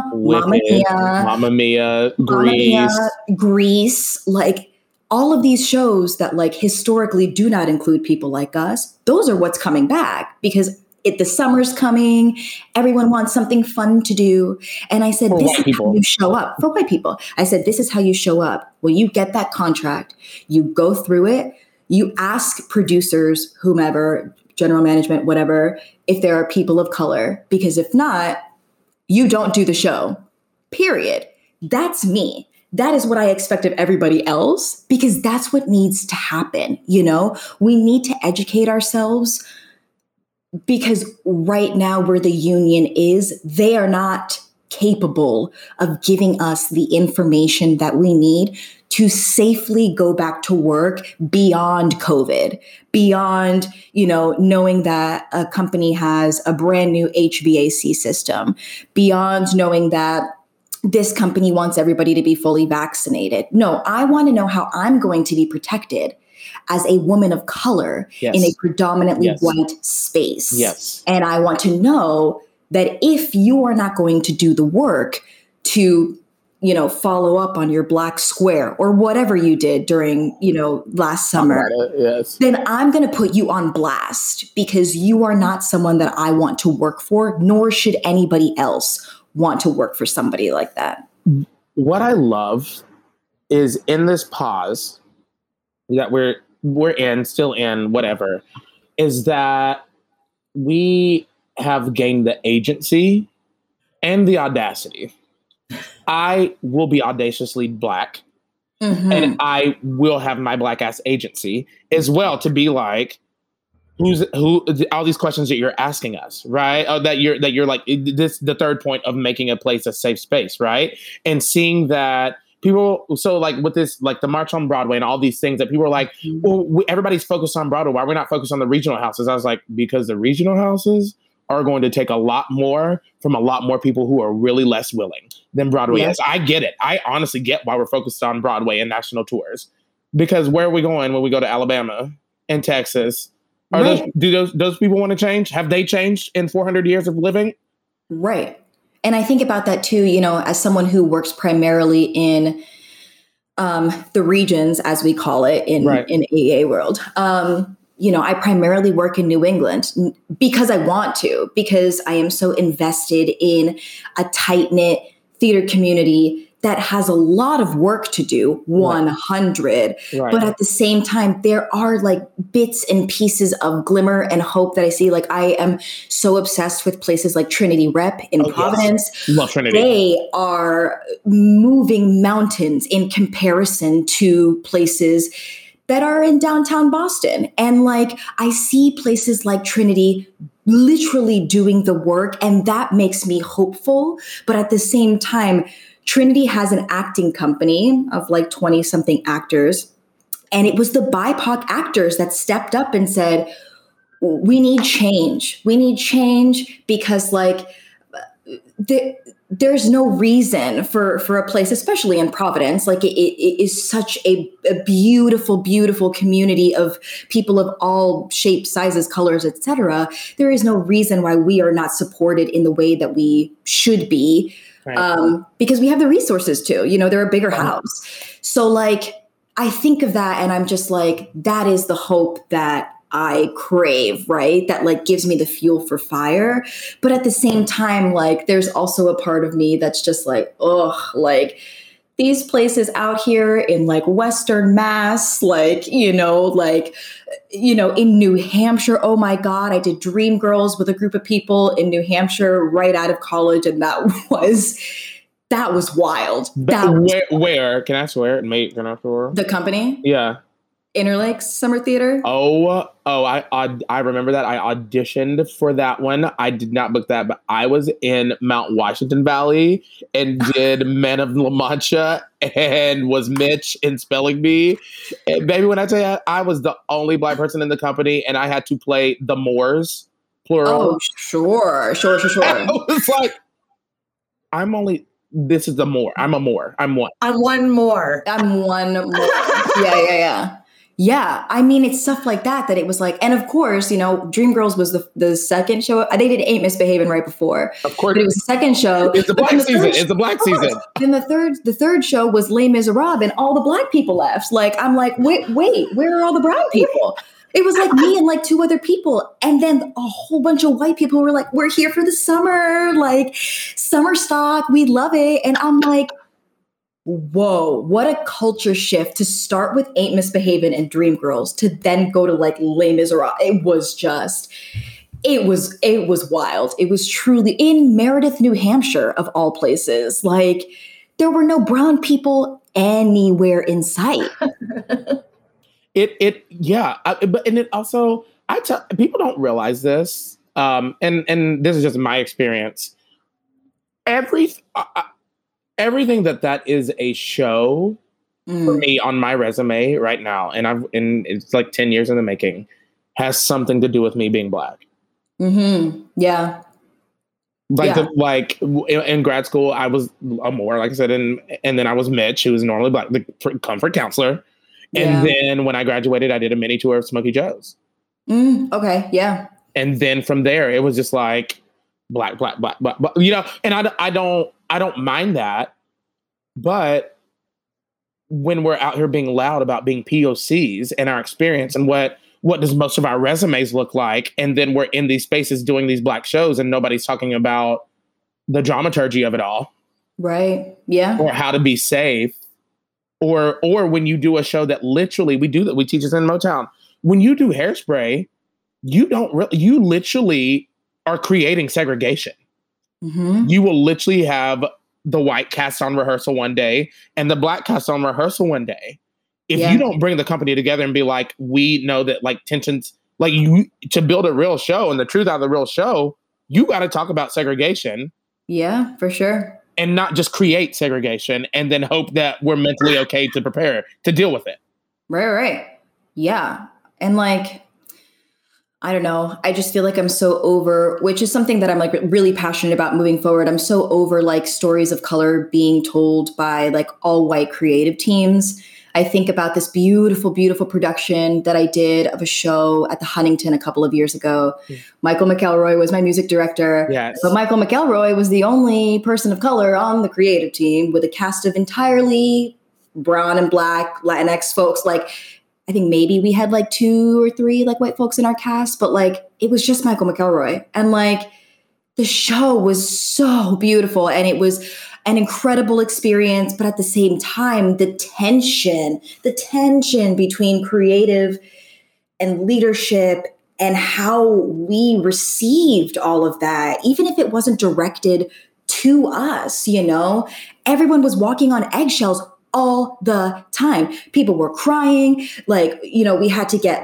Mamma Mia, Grease, like all of these shows that like historically do not include people like us. Those are what's coming back because the summer's coming. Everyone wants something fun to do. And I said, this is how you show up for white people. I said, this is how you show up. When you get that contract, you go through it, you ask producers, whomever, general management, whatever, if there are people of color, because if not, you don't do the show, period. That's me. That is what I expect of everybody else, because that's what needs to happen. You know, we need to educate ourselves because right now where the union is, they are not capable of giving us the information that we need to safely go back to work beyond COVID, beyond, knowing that a company has a brand new HVAC system, beyond knowing that this company wants everybody to be fully vaccinated. No, I want to know how I'm going to be protected as a woman of color in a predominantly white space. Yes. And I want to know that if you are not going to do the work to, follow up on your black square or whatever you did during, last summer, then I'm going to put you on blast because you are not someone that I want to work for, nor should anybody else want to work for somebody like that. What I love is in this pause that we're still in, whatever, is that we have gained the agency and the audacity. I will be audaciously Black, and I will have my Black ass agency as well to be like, who all these questions that you're asking us, right? That you're like this, the third point of making a place a safe space, right? And seeing that people, so like with this, like the March on Broadway and all these things that people are like, well, everybody's focused on Broadway. Why are we not focused on the regional houses? I was like, because the regional houses are going to take a lot more from a lot more people who are really less willing than Broadway is. I get it. I honestly get why we're focused on Broadway and national tours, because where are we going when we go to Alabama and Texas? Do those people want to change? Have they changed in 400 years of living? Right. And I think about that too, as someone who works primarily in the regions, as we call it in AA world. I primarily work in New England because I want to, because I am so invested in a tight-knit theater community that has a lot of work to do, 100. Right. But at the same time, there are like bits and pieces of glimmer and hope that I see. Like I am so obsessed with places like Trinity Rep in Providence. Yes. Love Trinity. They are moving mountains in comparison to places that are in downtown Boston. And like, I see places like Trinity literally doing the work, and that makes me hopeful. But at the same time, Trinity has an acting company of like 20 something actors. And it was the BIPOC actors that stepped up and said, we need change. We need change because like there's no reason for a place, especially in Providence. Like it is such a beautiful, beautiful community of people of all shapes, sizes, colors, etc. There is no reason why we are not supported in the way that we should be. Right. Because we have the resources to, they're a bigger house. So like, I think of that and I'm just like, that is the hope that I crave, right? That like gives me the fuel for fire. But at the same time, like there's also a part of me that's just like, like these places out here in like Western Mass, like, in New Hampshire. Oh my God, I did Dreamgirls with a group of people in New Hampshire right out of college. And that was wild. Where? Can I ask where? Can I ask where? The company? Yeah. Interlakes Summer Theater. I remember that. I auditioned for that one. I did not book that, but I was in Mount Washington Valley and did Men of La Mancha and was Mitch in Spelling Bee. And baby, when I tell you, I was the only Black person in the company and I had to play the Moors, plural. Oh, sure. I was like, this is the Moor. I'm a Moor. I'm one. I'm one more. Yeah. Yeah, I mean, it's stuff like that it was like, and of course, Dreamgirls was the second show. They did Ain't Misbehaving right before. Of course. But it was the second show. It's the Black season. It's the Black season. Then the third show was Les Miserables, and all the Black people left. Like, I'm like, wait, where are all the brown people? It was like me and like two other people. And then a whole bunch of white people were like, we're here for the summer, like summer stock. We love it. And I'm like, whoa, what a culture shift to start with Ain't Misbehaving and Dreamgirls to then go to like Les Miserables. It was wild. It was truly in Meredith, New Hampshire, of all places. Like there were no brown people anywhere in sight. But it also, people don't realize this. And this is just my experience. Everything that is a show for me on my resume right now, and it's like 10 years in the making, has something to do with me being Black. Mm-hmm. Yeah. In grad school, I was Amor, like I said, and then I was Mitch, who was normally Black, the comfort counselor. And then when I graduated, I did a mini tour of Smokey Joe's. Okay, yeah. And then from there, it was just like black, you know. And I don't mind that, but when we're out here being loud about being POCs and our experience and what does most of our resumes look like, and then we're in these spaces doing these Black shows and nobody's talking about the dramaturgy of it all. Right. Yeah. Or how to be safe. Or when you do a show that literally, we teach this in Motown. When you do Hairspray, you literally are creating segregation. Mm-hmm. You will literally have the white cast on rehearsal one day and the Black cast on rehearsal one day. If you don't bring the company together and be like, we know that like tensions, like you, to build a real show and the truth out of the real show, you got to talk about segregation. Yeah, for sure. And not just create segregation and then hope that we're mentally okay to prepare to deal with it. Right. Yeah. And like, I don't know. I just feel like I'm so over, which is something that I'm like really passionate about moving forward. I'm so over like stories of color being told by like all white creative teams. I think about this beautiful, beautiful production that I did of a show at the Huntington a couple of years ago. Michael McElroy was my music director. Yes. But Michael McElroy was the only person of color on the creative team with a cast of entirely brown and Black Latinx folks. Like, I think maybe we had like 2 or 3 like white folks in our cast, but like it was just Michael McElroy. And like the show was so beautiful and it was an incredible experience. But at the same time, the tension between creative and leadership and how we received all of that, even if it wasn't directed to us, you know, everyone was walking on eggshells all the time. People were crying. Like, you know, we had to get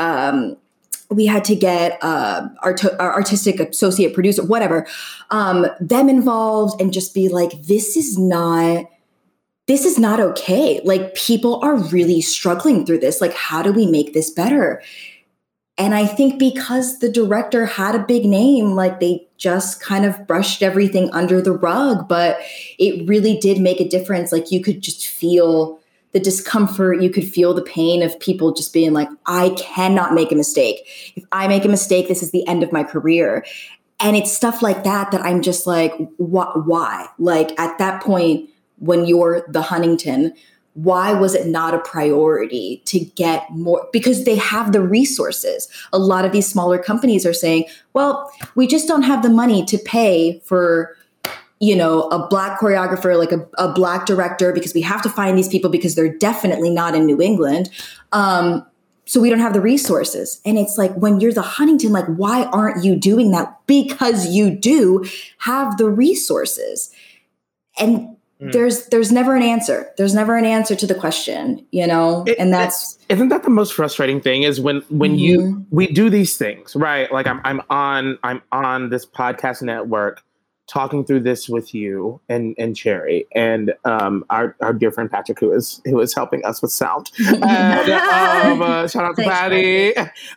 our artistic associate producer, whatever, them involved and just be like, this is not okay. Like people are really struggling through this. Like, how do we make this better? And I think because the director had a big name, like they just kind of brushed everything under the rug, but it really did make a difference. Like you could just feel the discomfort, you could feel the pain of people just being like, I cannot make a mistake. If I make a mistake, this is the end of my career. And it's stuff like that I'm just like, why? Like at that point, when you're the Huntington, why was it not a priority to get more? Because they have the resources. A lot of these smaller companies are saying, well, we just don't have the money to pay for, you know, a Black choreographer, like a Black director, because we have to find these people because they're definitely not in New England. So we don't have the resources. And it's like, when you're the Huntington, like, why aren't you doing that? Because you do have the resources. And there's never an answer. There's never an answer to the question, you know? And that's... Isn't that the most frustrating thing is when we do these things, right? Like I'm on this podcast network talking through this with you and Cherry and our dear friend Patrick, who is helping us with sound. And, shout out to Patty.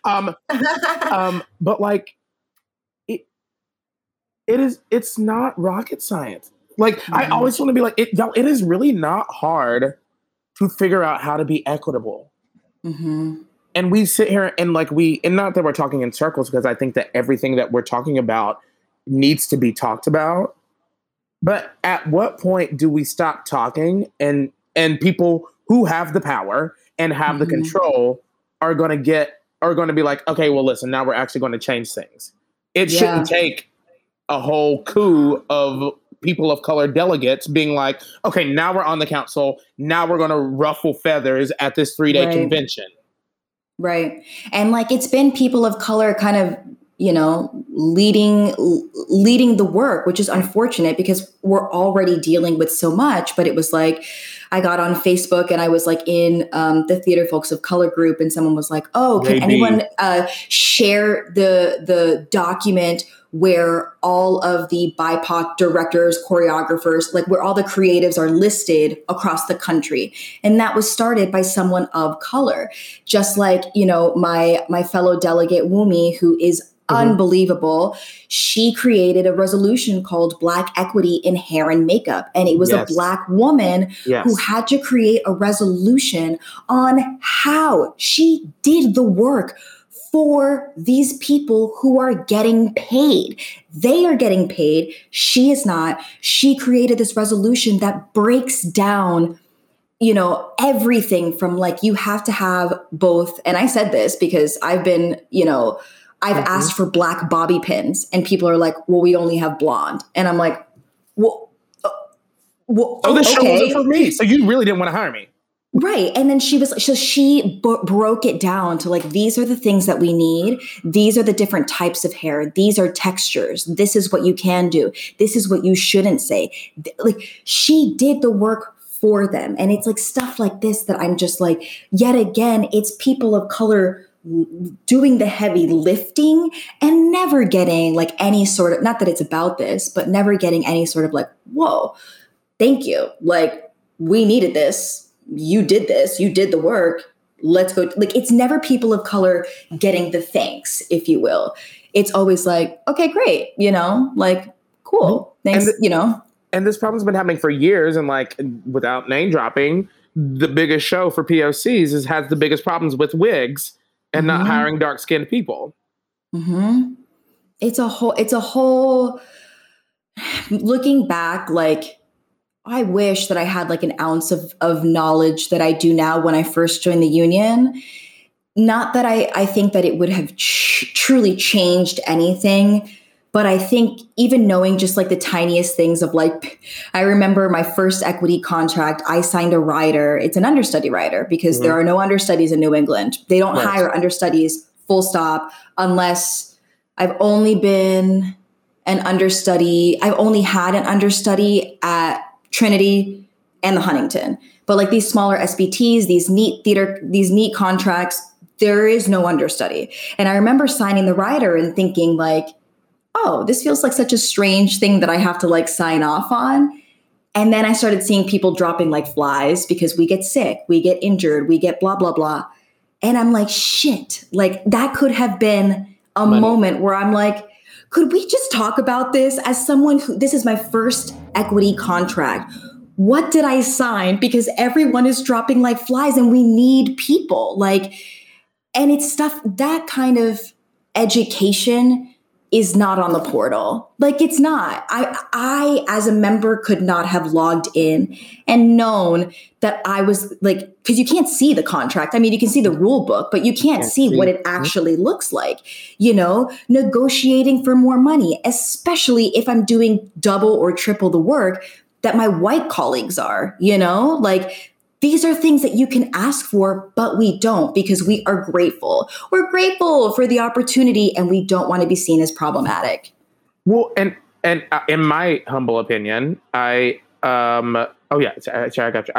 But like it's not rocket science. Like I always want to be like, it is really not hard to figure out how to be equitable. Mm-hmm. And we sit here and like and not that we're talking in circles, because I think that everything that we're talking about needs to be talked about. But at what point do we stop talking and people who have the power and have the control are going to be like, okay, well, listen, now we're actually going to change things. It shouldn't take a whole coup of people of color delegates being like, okay, now we're on the council. Now we're going to ruffle feathers at this 3-day convention. Right. And like, it's been people of color kind of, you know, leading the work, which is unfortunate because we're already dealing with so much. But it was like, I got on Facebook and I was like in the Theater Folks of Color group, and someone was like, "Oh, can anyone share the document where all of the BIPOC directors, choreographers, like where all the creatives are listed across the country?" And that was started by someone of color. Just like, you know, my fellow delegate Wumi, who is unbelievable. She created a resolution called Black Equity in Hair and Makeup. And it was a Black woman who had to create a resolution on how she did the work for these people who are getting paid. They are getting paid. She is not. She created this resolution that breaks down, you know, everything from like, you have to have both. And I said this because I've been, you know, I've asked for Black bobby pins and people are like, well, we only have blonde. And I'm like, well, this show wasn't for me. So you really didn't want to hire me. Right. And then she broke it down to like, these are the things that we need. These are the different types of hair. These are textures. This is what you can do. This is what you shouldn't say. Like, she did the work for them. And it's like stuff like this that I'm just like, yet again, it's people of color doing the heavy lifting and never getting like any sort of, not that it's about this, but never getting any sort of like, whoa, thank you. Like, we needed this. You did this. You did the work. Let's go. Like, it's never people of color getting the thanks, if you will. It's always like, okay, great. You know, like, cool. Thanks. You know, and this problem's been happening for years. And like, without name dropping, the biggest show for POCs has the biggest problems with wigs and not hiring dark-skinned people. It's a whole, looking back, like, I wish that I had like an ounce of knowledge that I do now when I first joined the union. Not that I think that it would have truly changed anything, but I think even knowing just like the tiniest things of like, I remember my first equity contract, I signed a rider. It's an understudy rider because there are no understudies in New England. They don't hire understudies, full stop, unless I've only been an understudy. I've only had an understudy at Trinity and the Huntington. But like these smaller SBTs, these neat contracts, there is no understudy. And I remember signing the rider and thinking like, oh, this feels like such a strange thing that I have to like sign off on. And then I started seeing people dropping like flies because we get sick, we get injured, we get blah, blah, blah. And I'm like, shit, like that could have been a moment where I'm like, could we just talk about this as someone who, this is my first equity contract. What did I sign? Because everyone is dropping like flies and we need people. Like, and it's stuff, that kind of education is not on the portal. Like, it's not. I as a member could not have logged in and known that I was like, because you can't see the contract. I mean, you can see the rule book, but you can't see what it actually looks like. You know, negotiating for more money, especially if I'm doing double or triple the work that my white colleagues are, you know, like, these are things that you can ask for, but we don't because we are grateful. We're grateful for the opportunity and we don't want to be seen as problematic. Well, and in my humble opinion, I got you.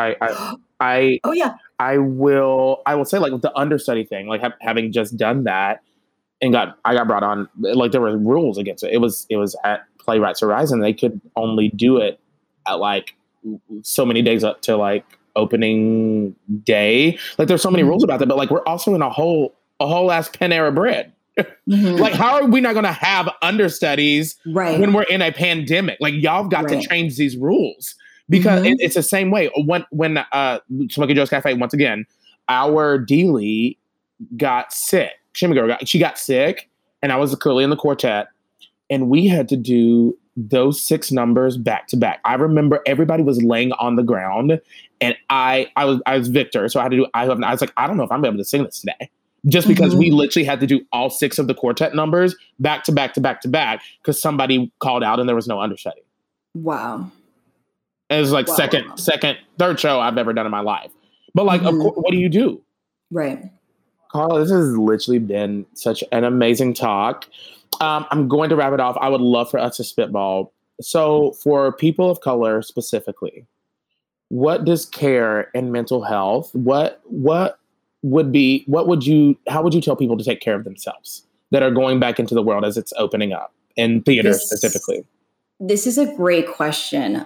I will say like with the understudy thing, like having just done that and I got brought on, like there were rules against it. It was at Playwrights Horizon. They could only do it at like so many days up to like opening day. Like there's so many rules about that, but like we're also in a whole ass Panera Bread. Like, how are we not going to have understudies when we're in a pandemic? Like, y'all got to change these rules because it's the same way. When Smoky Joe's Cafe, once again, our Dealey got sick. She got sick, and I was clearly in the quartet, and we had to do those 6 numbers back to back. I remember everybody was laying on the ground, and I was Victor, so I had to do. I was like, I don't know if I'm able to sing this today, just because we literally had to do all 6 of the quartet numbers back to back to back to back because somebody called out and there was no understudy. Wow. And it was like third show I've ever done in my life. But like, of course, what do you do? Right. Carla, this has literally been such an amazing talk. I'm going to wrap it off. I would love for us to spitball. So for people of color specifically, what does care and mental health, how would you tell people to take care of themselves that are going back into the world as it's opening up, in theater specifically? This is a great question.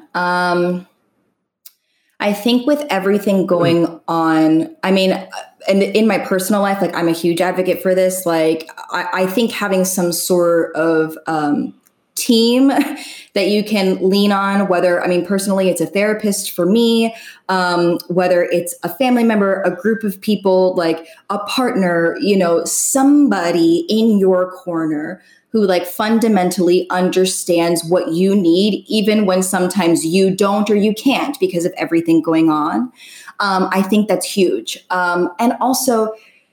I think with everything going on, I mean, and in my personal life, like I'm a huge advocate for this. Like I think having some sort of team that you can lean on, whether, I mean, personally, it's a therapist for me, whether it's a family member, a group of people, like a partner, you know, somebody in your corner who like fundamentally understands what you need, even when sometimes you don't or you can't because of everything going on. I think that's huge. And also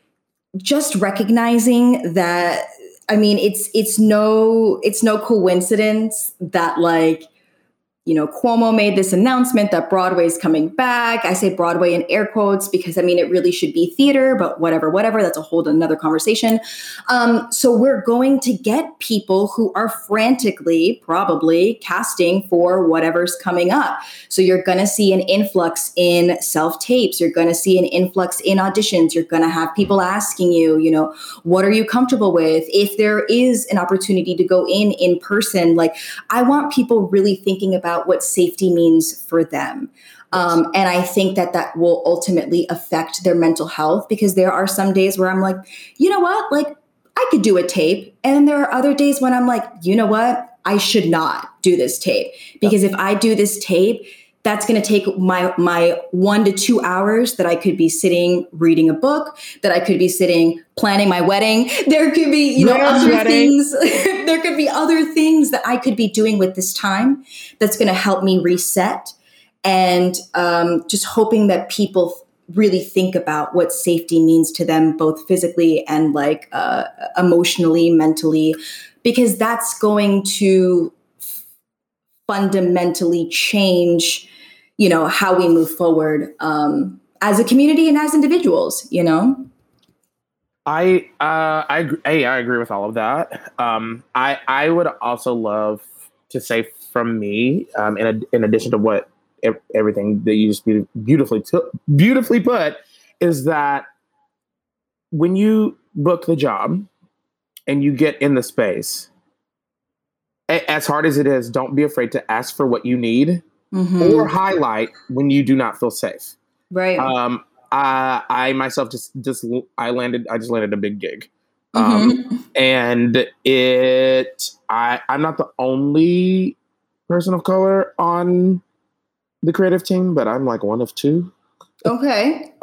just recognizing that, I mean, it's no coincidence that, like, you know, Cuomo made this announcement that Broadway's coming back. I say Broadway in air quotes because, I mean, it really should be theater, but whatever, that's a whole another conversation. So we're going to get people who are frantically probably casting for whatever's coming up. So you're going to see an influx in self-tapes. You're going to see an influx in auditions. You're going to have people asking you, you know, what are you comfortable with? If there is an opportunity to go in person, like I want people really thinking about what safety means for them. And I think that will ultimately affect their mental health, because there are some days where I'm like, you know what, like I could do a tape. And then there are other days when I'm like, you know what, I should not do this tape, because if I do this tape, that's going to take my 1 to 2 hours that I could be sitting reading a book, that I could be sitting planning my wedding. There could be, you know, other things. There could be other things that I could be doing with this time that's going to help me reset. And just hoping that people really think about what safety means to them, both physically and like emotionally, mentally, because that's going to fundamentally change, you know, how we move forward as a community and as individuals, you know? I agree with all of that. I would also love to say from me, in addition to what everything that you just beautifully put, is that when you book the job and you get in the space, as hard as it is, don't be afraid to ask for what you need or highlight when you do not feel safe. Right. I myself I just landed a big gig. And I'm not the only person of color on the creative team, but I'm like one of two. Okay.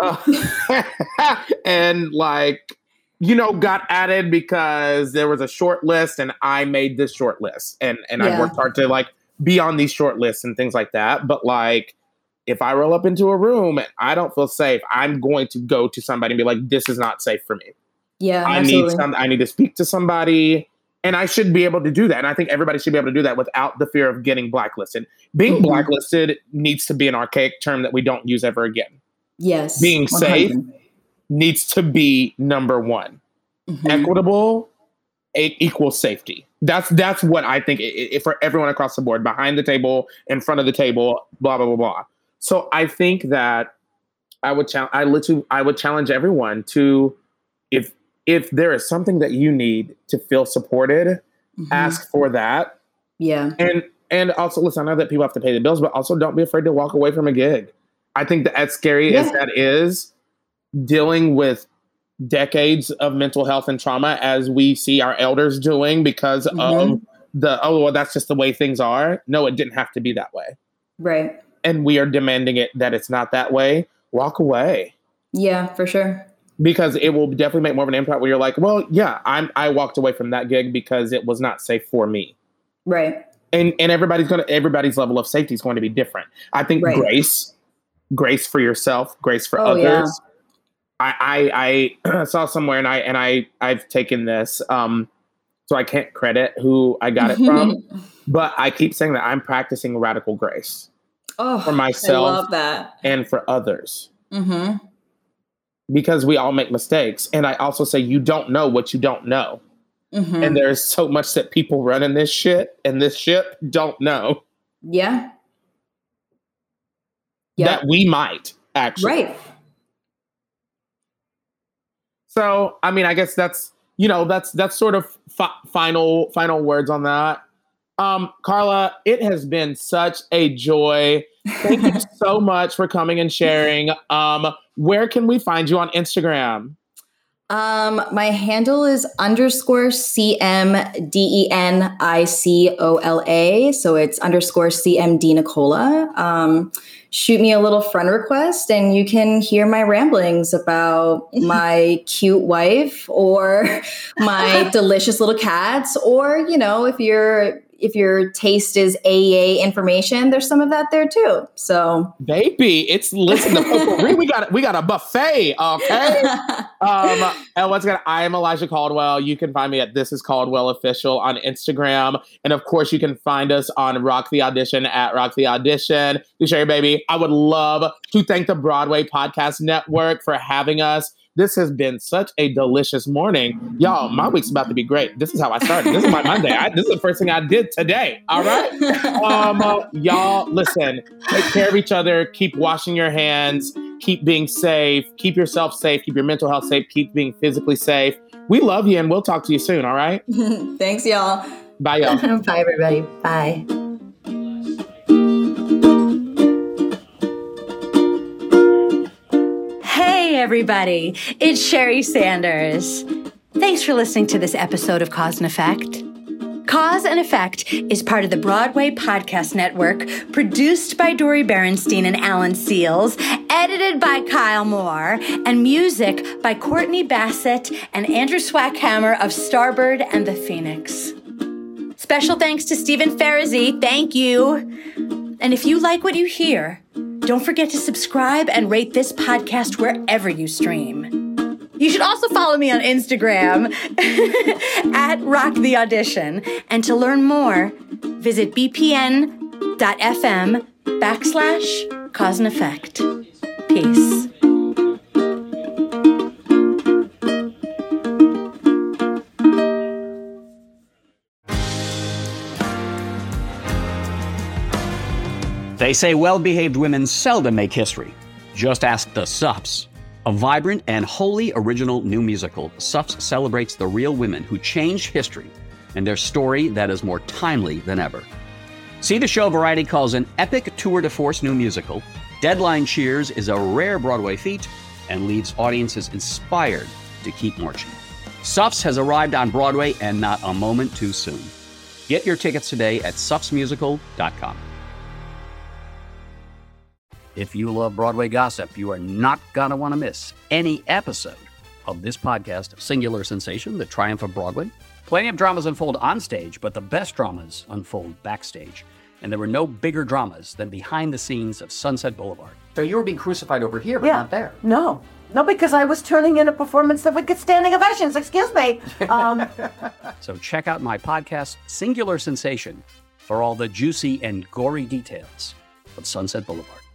And like, you know, got added because there was a short list and I made this short list and I worked hard to like be on these short lists and things like that. But like, if I roll up into a room and I don't feel safe, I'm going to go to somebody and be like, this is not safe for me. Yeah. I need to speak to somebody, and I should be able to do that. And I think everybody should be able to do that without the fear of getting blacklisted. Being blacklisted needs to be an archaic term that we don't use ever again. Yes. Being 100%. safe needs to be number one. Equitable equals safety. That's what I think for everyone across the board, behind the table, in front of the table, blah, blah, blah, blah. So I think that I would challenge everyone to, if there is something that you need to feel supported, ask for that. Yeah. And also, listen, I know that people have to pay the bills, but also don't be afraid to walk away from a gig. I think that as scary as that is, dealing with decades of mental health and trauma as we see our elders doing because of that's just the way things are. No, it didn't have to be that way. Right. And we are demanding it that it's not that way. Walk away. Yeah, for sure. Because it will definitely make more of an impact where you're like, well, yeah, I walked away from that gig because it was not safe for me. Right. And everybody's level of safety is going to be different. I think grace for yourself, grace for others. Yeah. I saw somewhere and I've taken this, so I can't credit who I got it from, but I keep saying that I'm practicing radical grace for myself I love that. And for others. Because we all make mistakes. And I also say, you don't know what you don't know. And there's so much that people running this shit and this ship don't know. Yeah. that we might actually. Right. So, I mean, I guess that's sort of final words on that. Carla, it has been such a joy. Thank you so much for coming and sharing. Where can we find you on Instagram? My handle is _CMDENICOLA. So it's _CMD shoot me a little friend request and you can hear my ramblings about my cute wife or my delicious little cats. Or, if your taste is AEA information, there's some of that there too. So, baby, listen to potpourri. we got a buffet, okay? And once again, I am Elijah Caldwell. You can find me at This Is Caldwell Official on Instagram, and of course, you can find us on Rock the Audition at Rock the Audition. Sherry, baby, I would love to thank the Broadway Podcast Network for having us. This has been such a delicious morning. Y'all, my week's about to be great. This is how I started. This is my Monday. This is the first thing I did today. All right? Y'all, listen. Take care of each other. Keep washing your hands. Keep being safe. Keep yourself safe. Keep your mental health safe. Keep being physically safe. We love you, and we'll talk to you soon, all right? Thanks, y'all. Bye, y'all. Bye, everybody. Bye. Hey, everybody. It's Sherry Sanders. Thanks for listening to this episode of Cause and Effect. Cause and Effect is part of the Broadway Podcast Network, produced by Dori Berinstein and Alan Seals, edited by Kyle Moore, and music by Courtney Bassett and Andrew Swackhammer of Starbird and the Phoenix. Special thanks to Stephen Ferrazzi. Thank you. And if you like what you hear, don't forget to subscribe and rate this podcast wherever you stream. You should also follow me on Instagram at Rock the Audition. And to learn more, visit bpn.fm/cause and effect. Peace. They say well-behaved women seldom make history. Just ask the Suffs. A vibrant and wholly original new musical, Suffs celebrates the real women who changed history and their story that is more timely than ever. See the show Variety calls an epic tour de force new musical. Deadline cheers is a rare Broadway feat and leaves audiences inspired to keep marching. Suffs has arrived on Broadway and not a moment too soon. Get your tickets today at suffsmusical.com. If you love Broadway gossip, you are not going to want to miss any episode of this podcast, Singular Sensation, The Triumph of Broadway. Plenty of dramas unfold on stage, but the best dramas unfold backstage. And there were no bigger dramas than behind the scenes of Sunset Boulevard. So you were being crucified over here, but not there. No, because I was turning in a performance that would get standing ovations. Excuse me. So check out my podcast, Singular Sensation, for all the juicy and gory details of Sunset Boulevard.